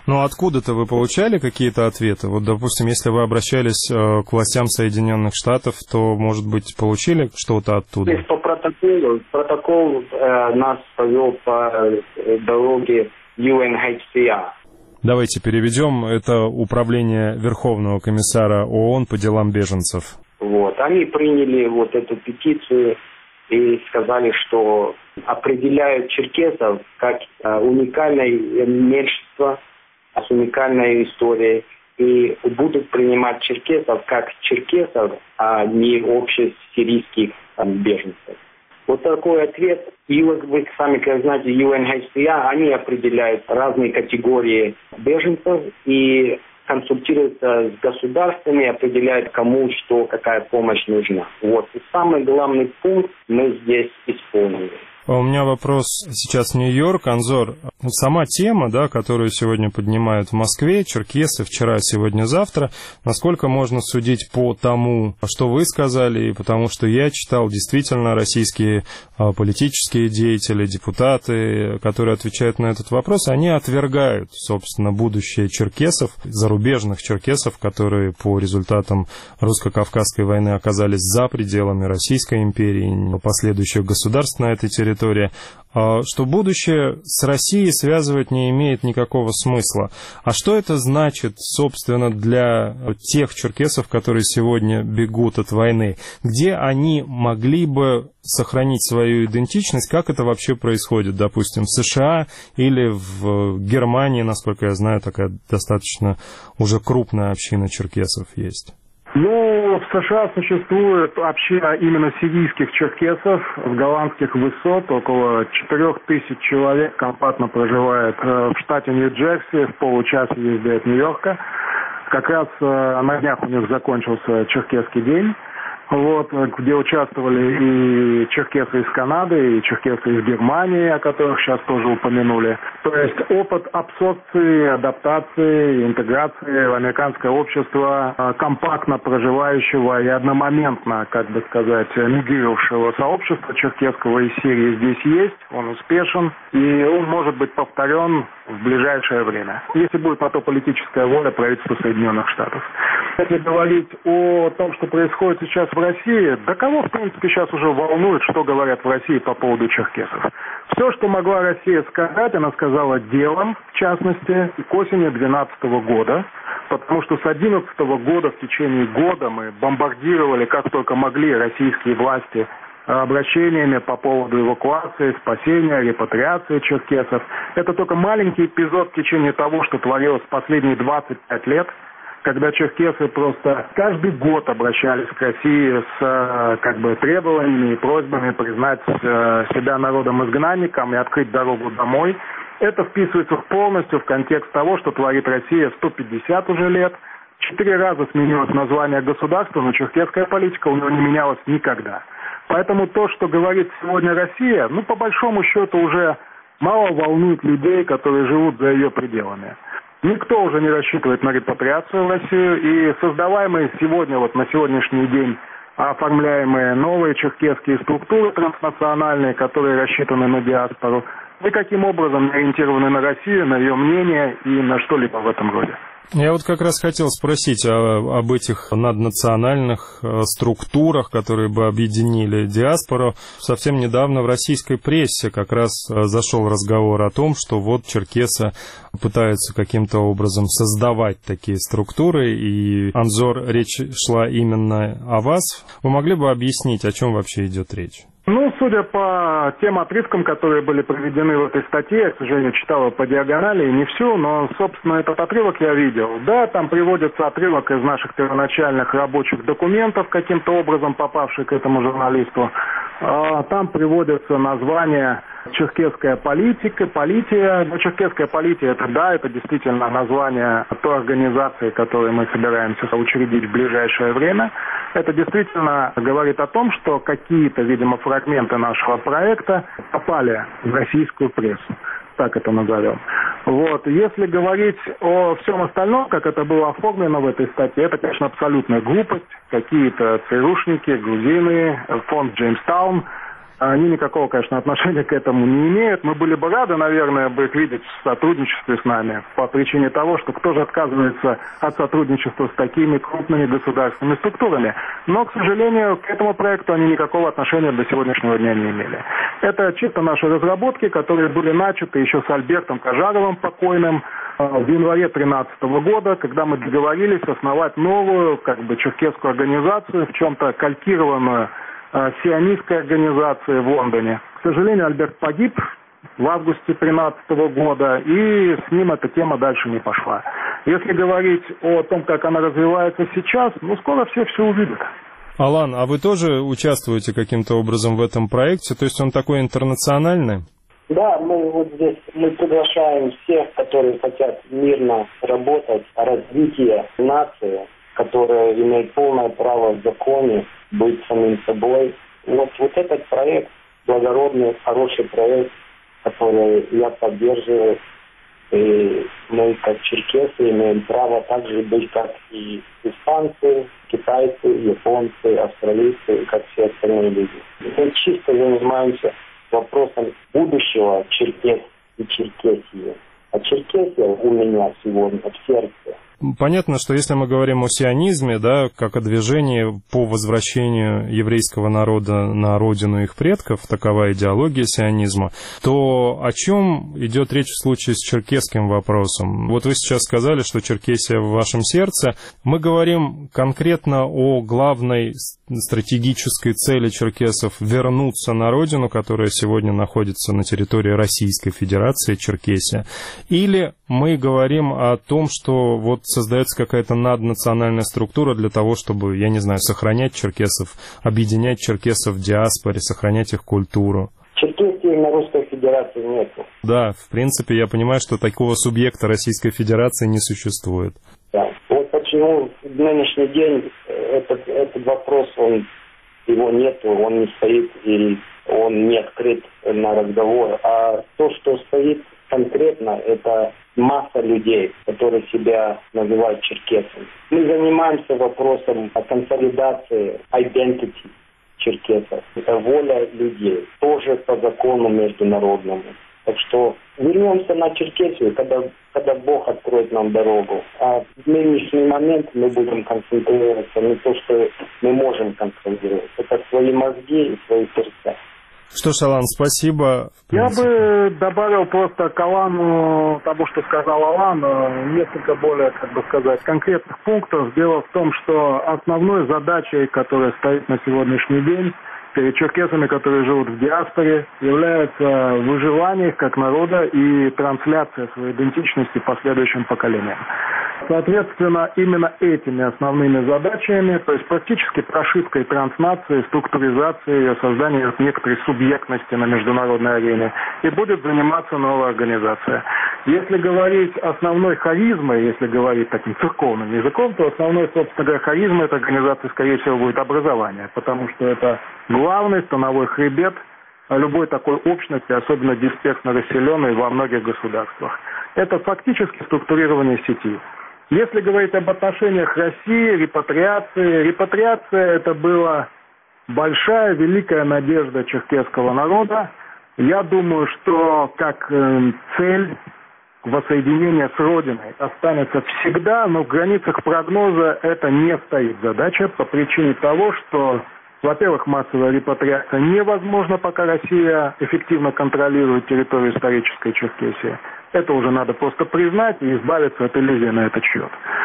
Ну, откуда-то вы получали какие-то ответы? Вот, допустим, если вы обращались э, к властям Соединенных Штатов, то, может быть, получили что-то оттуда? По протоколу, протокол э, нас повел по э, дороге ю эн эйч си ар. Давайте переведем. Это Управление Верховного комиссара ООН по делам беженцев. Вот. Они приняли вот эту петицию и сказали, что определяют черкесов как э, уникальное меньшинство с уникальной историей и будут принимать черкесов как черкесов, а не общесирийских там, беженцев. Вот такой ответ. И вот вы сами, как знаете, ю эн эйч си ар, они определяют разные категории беженцев и консультируются с государствами, определяют, кому что, какая помощь нужна. Вот. И самый главный пункт мы здесь исполнили. У меня вопрос сейчас в Нью-Йорк. Анзор, сама тема, да, которую сегодня поднимают в Москве, черкесы вчера, сегодня, завтра, насколько можно судить по тому, что вы сказали, и потому что я читал, действительно, российские а, политические деятели, депутаты, которые отвечают на этот вопрос, они отвергают, собственно, будущее черкесов, зарубежных черкесов, которые по результатам русско-кавказской войны оказались за пределами Российской империи, последующих государств на этой территории, что будущее с Россией связывать не имеет никакого смысла. А что это значит, собственно, для тех черкесов, которые сегодня бегут от войны? Где они могли бы сохранить свою идентичность? Как это вообще происходит, допустим, в США или в Германии, насколько я знаю, такая достаточно уже крупная община черкесов есть? Ну, в США существует община именно сирийских черкесов с голландских высот. Около четырех тысяч человек компактно проживает в штате Нью-Джерси, в получасе езды от Нью-Йорка. Как раз на днях у них закончился черкесский день, вот, где участвовали и черкесы из Канады, и черкесы из Германии, о которых сейчас тоже упомянули. То есть опыт абсорбции, адаптации, интеграции в американское общество компактно проживающего и одномоментно, как бы сказать, мигрировавшего сообщества черкесского из Сирии здесь есть, он успешен, и он может быть повторен в ближайшее время, если будет на то политическая воля правительства Соединенных Штатов. Если говорить о том, что происходит сейчас в России, да кого, в принципе, сейчас уже волнует, что говорят в России по поводу черкесов? Все, что могла Россия сказать, она сказала делом, в частности, к осени две тысячи двенадцатого года, потому что с две тысячи одиннадцатого года в течение года мы бомбардировали, как только могли, российские власти обращениями по поводу эвакуации, спасения, репатриации черкесов. Это только маленький эпизод в течение того, что творилось последние двадцать пять лет, когда черкесы просто каждый год обращались к России с как бы требованиями и просьбами признать себя народом-изгнанником и открыть дорогу домой. Это вписывается полностью в контекст того, что творит Россия сто пятьдесят уже лет. Четыре раза сменилось название государства, но черкесская политика у него не менялась никогда. Поэтому то, что говорит сегодня Россия, ну, по большому счету, уже мало волнует людей, которые живут за ее пределами. Никто уже не рассчитывает на репатриацию в Россию, и создаваемые сегодня, вот на сегодняшний день, оформляемые новые черкесские структуры транснациональные, которые рассчитаны на диаспору, никаким образом не ориентированы на Россию, на ее мнение и на что-либо в этом роде. Я вот как раз хотел спросить о, об этих наднациональных э, структурах, которые бы объединили диаспору. Совсем недавно в российской прессе как раз э, зашел разговор о том, что вот черкесы пытаются каким-то образом создавать такие структуры, и, Анзор, речь шла именно о вас. Вы могли бы объяснить, о чем вообще идет речь? Ну, судя по тем отрывкам, которые были приведены в этой статье, я, к сожалению, читал ее по диагонали, и не всю, но, собственно, этот отрывок я видел. Да, там приводится отрывок из наших первоначальных рабочих документов, каким-то образом попавший к этому журналисту. Там приводятся названия черкесская политика, полития. Но черкесская полития, это да, это действительно название той организации, которую мы собираемся учредить в ближайшее время. Это действительно говорит о том, что какие-то, видимо, фрагменты нашего проекта попали в российскую прессу. Так это назовем. Вот. Если говорить о всем остальном, как это было оформлено в этой статье, это, конечно, абсолютная глупость. Какие-то ЦРУшники, грузины, фонд Джеймстаун Они никакого, конечно, отношения к этому не имеют. Мы были бы рады, наверное, бы их видеть в сотрудничестве с нами по причине того, что кто же отказывается от сотрудничества с такими крупными государственными структурами. Но, к сожалению, к этому проекту они никакого отношения до сегодняшнего дня не имели. Это чисто наши разработки, которые были начаты еще с Альбертом Кажаровым покойным в январе две тысячи тринадцатого года, когда мы договорились основать новую, как бы, черкесскую организацию, в чем-то калькированную сионистской организации в Лондоне. К сожалению, Альберт погиб в августе две тысячи тринадцатого года, и с ним эта тема дальше не пошла. Если говорить о том, как она развивается сейчас, ну, скоро все все увидят. Алан, а вы тоже участвуете каким-то образом в этом проекте? То есть он такой интернациональный? Да, мы вот здесь мы приглашаем всех, которые хотят мирно работать, развитие нации, которая имеет полное право в законе быть самим собой. Вот, вот этот проект, благородный, хороший проект, который я поддерживаю, и мы, как черкесы, имеем право также быть, как и испанцы, китайцы, японцы, австралийцы, как все остальные люди. Мы чисто занимаемся вопросом будущего Черкес и Черкесии. А Черкесия у меня сегодня в сердце. Понятно, что если мы говорим о сионизме, да, как о движении по возвращению еврейского народа на родину их предков, такова идеология сионизма, то о чем идет речь в случае с черкесским вопросом? Вот вы сейчас сказали, что Черкесия в вашем сердце. Мы говорим конкретно о главной стратегической цели черкесов вернуться на родину, которая сегодня находится на территории Российской Федерации, Черкесия, или мы говорим о том, что вот создается какая-то наднациональная структура для того, чтобы, я не знаю, сохранять черкесов, объединять черкесов в диаспоре, сохранять их культуру. Черкесии на Русской Федерации нету. Да, в принципе, я понимаю, что такого субъекта Российской Федерации не существует. Да. Вот почему в нынешний день этот, этот вопрос, он, его нету, он не стоит и он не открыт на разговор. А то, что стоит конкретно, это масса людей, которые себя называют черкесами. Мы занимаемся вопросом о консолидации identity черкесов. Это воля людей, тоже по закону международному. Так что вернемся на Черкесию, когда, когда Бог откроет нам дорогу. А в нынешний момент мы будем концентрироваться на то, что мы можем контролировать. Это свои мозги и свои сердца. Что ж, Алан, спасибо. Я бы добавил просто к Алану тому, что сказал Алан, несколько более, как бы сказать, конкретных пунктов. Дело в том, что основной задачей, которая стоит на сегодняшний день перед черкесами, которые живут в диаспоре, является выживание их как народа и трансляция своей идентичности последующим поколениям. Соответственно, именно этими основными задачами, то есть практически прошивкой транснации, структуризацией ее, созданием некоторой субъектности на международной арене, и будет заниматься новая организация. Если говорить основной харизмой, если говорить таким церковным языком, то основной, собственно говоря, харизмой этой организации, скорее всего, будет образование, потому что это главный становой хребет любой такой общности, особенно дисперсно расселенной во многих государствах. Это фактически структурирование сети. Если говорить об отношениях России, репатриации, репатриация это была большая, великая надежда черкесского народа. Я думаю, что как э, цель воссоединения с Родиной останется всегда, но в границах прогноза это не стоит задача по причине того, что, во-первых, массовая репатриация невозможна, пока Россия эффективно контролирует территорию исторической Черкесии. Это уже надо просто признать и избавиться от иллюзии на этот счет.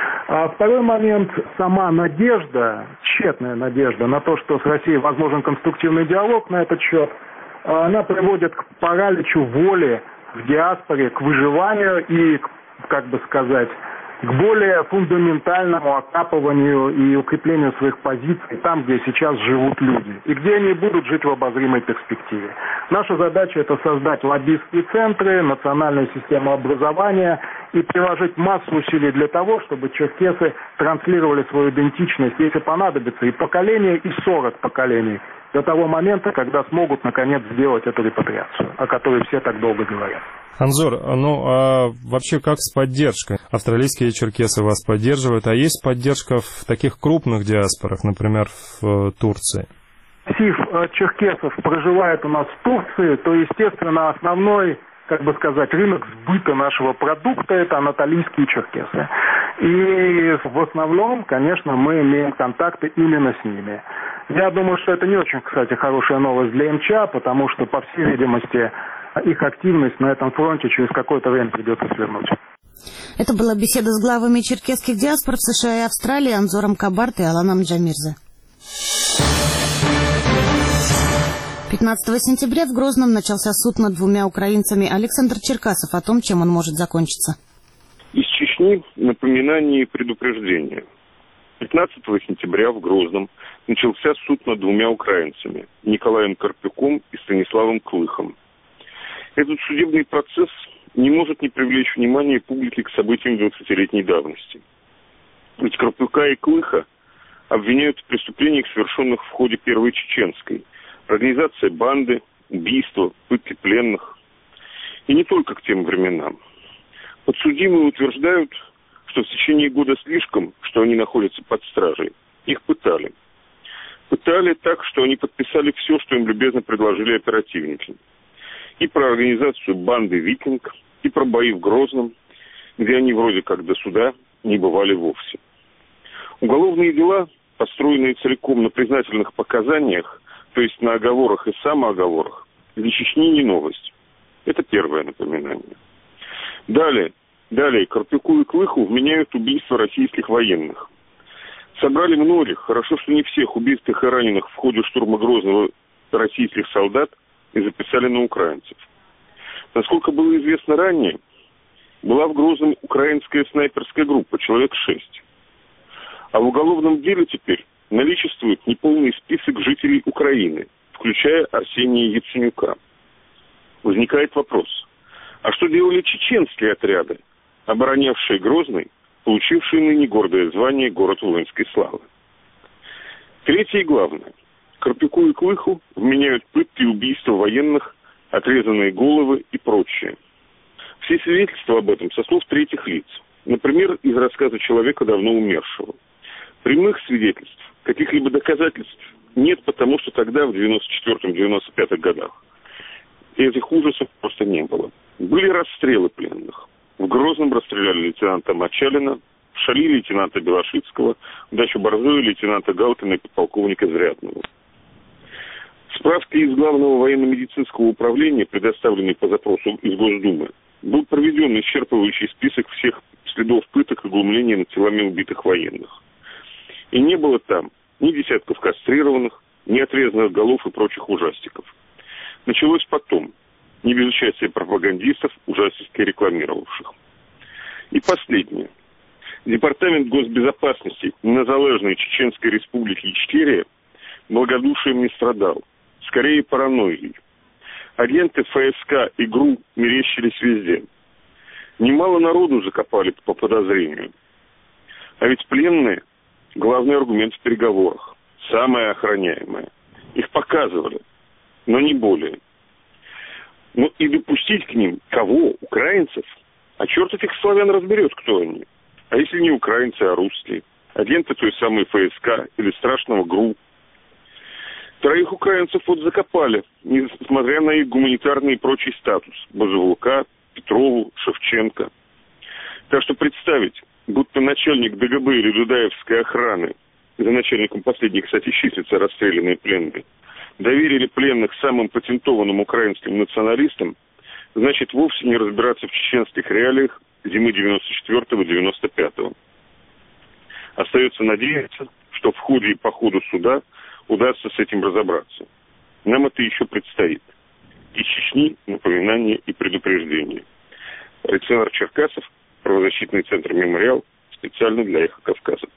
А второй момент, сама надежда, тщетная надежда на то, что с Россией возможен конструктивный диалог на этот счет, она приводит к параличу воли в диаспоре, к выживанию и, как бы сказать, к более фундаментальному окапыванию и укреплению своих позиций там, где сейчас живут люди, и где они будут жить в обозримой перспективе. Наша задача – это создать лоббистские центры, национальную систему образования и приложить массу усилий для того, чтобы черкесы транслировали свою идентичность, если понадобится, и поколение, и сорок поколений, до того момента, когда смогут, наконец, сделать эту репатриацию, о которой все так долго говорят. Анзор, ну а вообще как с поддержкой? Австралийские черкесы вас поддерживают, а есть поддержка в таких крупных диаспорах, например, в Турции? массив э, черкесов проживает у нас в Турции, то, естественно, основной, как бы сказать, рынок сбыта нашего продукта – это анатолийские черкесы. И в основном, конечно, мы имеем контакты именно с ними. Я думаю, что это не очень, кстати, хорошая новость для МЧА, потому что, по всей видимости, их активность на этом фронте через какое-то время придется свернуть. Это была беседа с главами черкесских диаспор в США и Австралии Анзором Кабарт и Аланом Джамирзе. пятнадцатого сентября в Грозном начался суд над двумя украинцами. Александр Черкасов о том, чем он может закончиться. Из Чечни напоминание и предупреждение. пятнадцатого сентября в Грозном начался суд над двумя украинцами – Николаем Карпюком и Станиславом Клыхом. Этот судебный процесс не может не привлечь внимание публики к событиям двадцатилетней давности. Ведь Карпюка и Клыха обвиняют в преступлениях, совершенных в ходе Первой Чеченской, организация банды, убийства, пытки пленных. И не только к тем временам. Подсудимые утверждают, что в течение года слишком, что они находятся под стражей, их пытали. Пытали так, что они подписали все, что им любезно предложили оперативники. И про организацию банды «Викинг», и про бои в Грозном, где они вроде как до суда не бывали вовсе. Уголовные дела, построенные целиком на признательных показаниях, то есть на оговорах и самооговорах, для Чечни не новость. Это первое напоминание. Далее, далее Карпюку и Клыху вменяют убийство российских военных. Собрали многих, хорошо, что не всех убитых и раненых в ходе штурма Грозного российских солдат и записали на украинцев. Насколько было известно ранее, была в Грозном украинская снайперская группа, человек шесть. А в уголовном деле теперь наличествует неполный список жителей Украины, включая Арсения Яценюка. Возникает вопрос, а что делали чеченские отряды, оборонявшие Грозный, получившие ныне гордое звание «Город воинской славы»? Третье и главное. Карпюку и Клыху вменяют пытки и убийства военных, отрезанные головы и прочее. Все свидетельства об этом со слов третьих лиц. Например, из рассказа человека, давно умершего. Прямых свидетельств, каких-либо доказательств нет, потому что тогда, в девяносто четвёртом — девяносто пятом годах, этих ужасов просто не было. Были расстрелы пленных. В Грозном расстреляли лейтенанта Мочалина, в Шали лейтенанта Белошицкого, в дачу Борзоя лейтенанта Галкина и подполковника Зрядного. Справки из Главного военно-медицинского управления, предоставленные по запросу из Госдумы, был проведен исчерпывающий список всех следов пыток и глумления над телами убитых военных. И не было там ни десятков кастрированных, ни отрезанных голов и прочих ужастиков. Началось потом, не без участия пропагандистов, ужастики рекламировавших. И последнее. Департамент госбезопасности Незалежной Чеченской Республики Ичкерия благодушием не страдал, скорее паранойей. Агенты ФСК и ГРУ мерещились везде. Немало народу закопали по подозрению. А ведь пленные – главный аргумент в переговорах, самое охраняемое. Их показывали, но не более. Ну и допустить к ним кого? Украинцев? А черт этих славян разберет, кто они. А если не украинцы, а русские? Агенты той самой ФСК или страшного ГРУ? Троих украинцев вот закопали, несмотря на их гуманитарный и прочий статус. Базовука, Петрову, Шевченко. Так что представить, будто начальник ДГБ или Дудаевской охраны, за начальником последней, кстати, числятся расстрелянные пленные, доверили пленных самым патентованным украинским националистам, значит вовсе не разбираться в чеченских реалиях зимы девяносто четвёртого — девяносто пятого. Остается надеяться, что в ходе и по ходу суда удастся с этим разобраться. Нам это еще предстоит. Из Чечни напоминание и предупреждение. Александр Черкасов, правозащитный центр «Мемориал», специально для «Эхо Кавказа».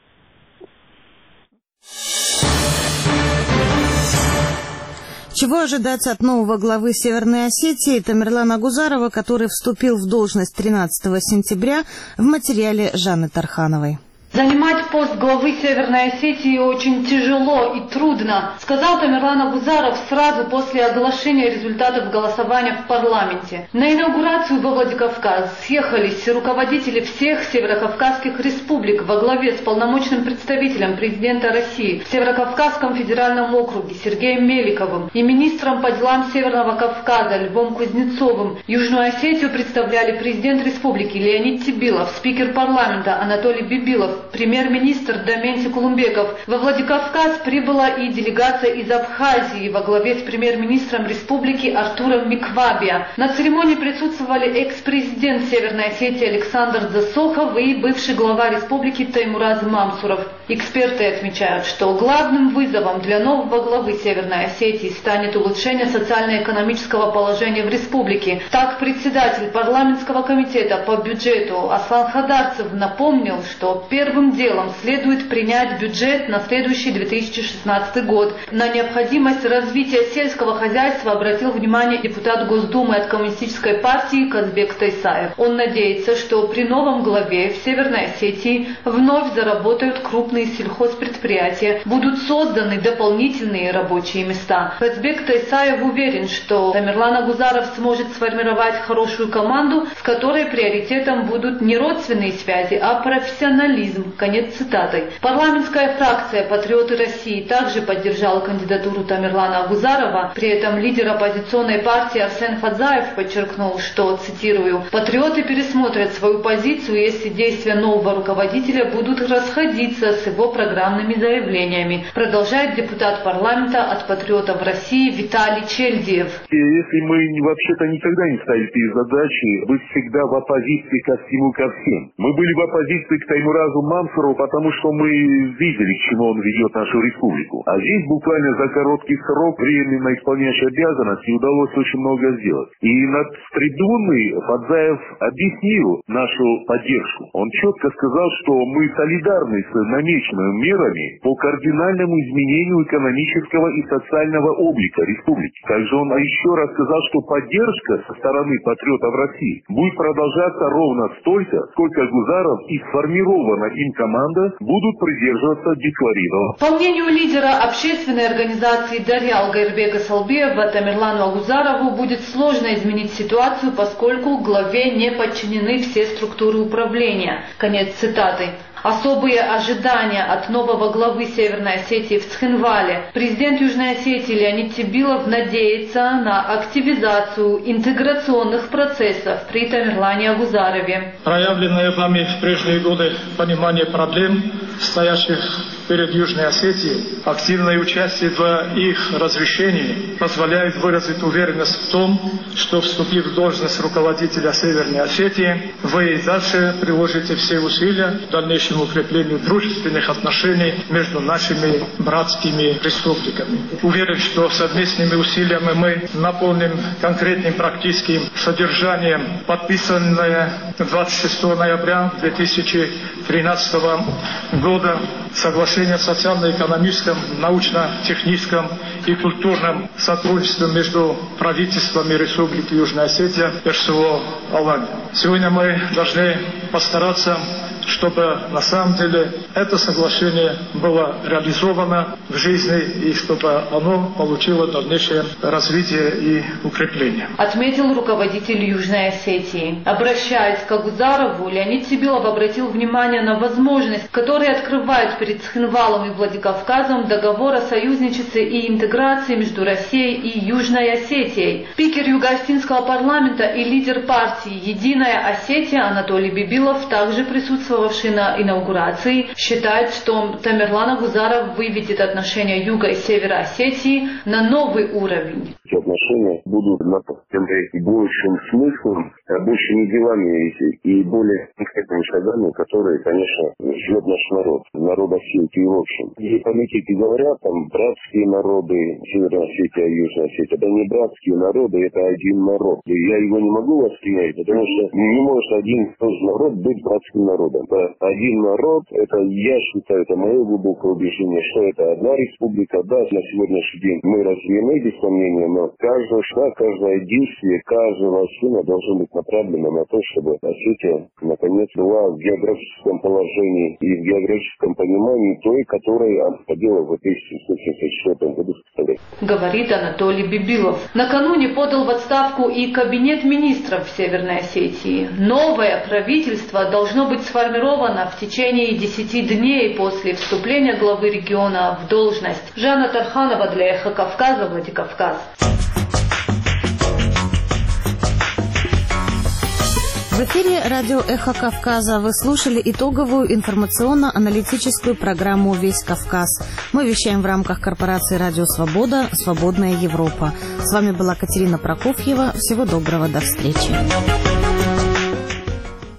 Чего ожидать от нового главы Северной Осетии Тамерлана Гузарова, который вступил в должность тринадцатого сентября, в материале Жанны Тархановой. Занимать пост главы Северной Осетии очень тяжело и трудно, сказал Тамерлан Агузаров сразу после оглашения результатов голосования в парламенте. На инаугурацию во Владикавказ съехались руководители всех северокавказских республик во главе с полномочным представителем президента России в Северокавказском федеральном округе Сергеем Меликовым и министром по делам Северного Кавказа Львом Кузнецовым. Южную Осетию представляли президент республики Леонид Тибилов, спикер парламента Анатолий Бибилов, премьер-министр Доменти Кулумбеков. Во Владикавказ прибыла и делегация из Абхазии во главе с премьер-министром республики Артуром Миквабия. На церемонии присутствовали экс-президент Северной Осетии Александр Засохов и бывший глава республики Таймураз Мамсуров. Эксперты отмечают, что главным вызовом для нового главы Северной Осетии станет улучшение социально-экономического положения в республике. Так, председатель парламентского комитета по бюджету Аслан Хадарцев напомнил, что первым Первым делом следует принять бюджет на следующий две тысячи шестнадцатый год. На необходимость развития сельского хозяйства обратил внимание депутат Госдумы от Коммунистической партии Казбек Тайсаев. Он надеется, что при новом главе в Северной Осетии вновь заработают крупные сельхозпредприятия, будут созданы дополнительные рабочие места. Казбек Тайсаев уверен, что Тамерлан Агузаров сможет сформировать хорошую команду, в которой приоритетом будут не родственные связи, а профессионализм. Конец цитаты. Парламентская фракция «Патриоты России» также поддержала кандидатуру Тамерлана Агузарова. При этом лидер оппозиционной партии Арсен Хадзаев подчеркнул, что, цитирую, «патриоты пересмотрят свою позицию, если действия нового руководителя будут расходиться с его программными заявлениями», продолжает депутат парламента от «Патриотов России» Виталий Чельдиев. Если мы вообще-то никогда не ставили перед задачей быть всегда в оппозиции ко всему, ко всем. Мы были в оппозиции к Таймуразу Мамсурову, потому что мы видели, к чему он ведет нашу республику. А здесь буквально за короткий срок временно исполняющей обязанности удалось очень много сделать. И над трибуной Фадзаев объяснил нашу поддержку. Он четко сказал, что мы солидарны с намеченными мерами по кардинальному изменению экономического и социального облика республики. Также он еще раз сказал, что поддержка со стороны патриотов России будет продолжаться ровно столько, сколько Агузаров и сформирована им команда будут придерживаться декларированного. По мнению лидера общественной организации Дарьял Гайрбека Салбиева, Тамерлану Агузарову будет сложно изменить ситуацию, поскольку главе не подчинены все структуры управления. Конец цитаты. Особые ожидания от нового главы Северной Осетии в Цхинвале. Президент Южной Осетии Леонид Тибилов надеется на активизацию интеграционных процессов при Тамерлане Агузарове. Проявленное вами в прежние годы понимание проблем, стоящих перед Южной Осетией, активное участие в их разрешении позволяет выразить уверенность в том, что, вступив в должность руководителя Северной Осетии, вы и дальше приложите все усилия к дальнейшему укреплению дружественных отношений между нашими братскими республиками. Уверен, что совместными усилиями мы наполним конкретным практическим содержанием подписанное двадцать шестого ноября две тысячи тринадцатого года соглашение о социально-экономическом, научно-техническом и культурном сотрудничестве между правительствами Республики Южная Осетия и РСО Алания. Сегодня мы должны постараться, чтобы на самом деле это соглашение было реализовано в жизни и чтобы оно получило дальнейшее развитие и укрепление. Отметил руководитель Южной Осетии. Обращаясь к Агузарову, Леонид Тибилов обратил внимание на возможность, которая открывает перед Цхинвалом и Владикавказом договор о союзничестве и интеграции между Россией и Южной Осетией. Спикер Юго-Осетинского парламента и лидер партии «Единая Осетия» Анатолий Бибилов, также присутствовавший на инаугурации, считает, что Тамерлан Агузаров выведет отношения Юга и Севера Осетии на новый уровень. Эти отношения будут наполнены большим смыслом, большими делами и более конкретными шагами, которые, конечно, ждет наш народ, народ Осетии в общем. И политики говорят, там, братские народы, Северная Осетия и Южная Осетия. Это не братские народы, это один народ. И я его не могу воспринять, потому что не может один и тот же народ быть братским народом. Это один народ, это, я считаю, это мое глубокое убеждение, что это одна республика. Да, на сегодняшний день мы разделены, без сомнения, но как каждого шага, каждое действие, каждого сына должно быть направлено на то, чтобы Осетия, наконец, была в географическом положении и в географическом понимании той, которой она ходила в тысяча девятьсот семьдесят четвёртом году. Говорит Анатолий Бибилов. Накануне подал в отставку и кабинет министров в Северной Осетии. Новое правительство должно быть сформировано в течение десяти дней после вступления главы региона в должность. Жанна Тарханова для Эхо Кавказа, Владикавказ. В эфире радио «Эхо Кавказа» вы слушали итоговую информационно-аналитическую программу «Весь Кавказ». Мы вещаем в рамках корпорации «Радио Свобода. Свободная Европа». С вами была Катерина Прокофьева. Всего доброго, до встречи.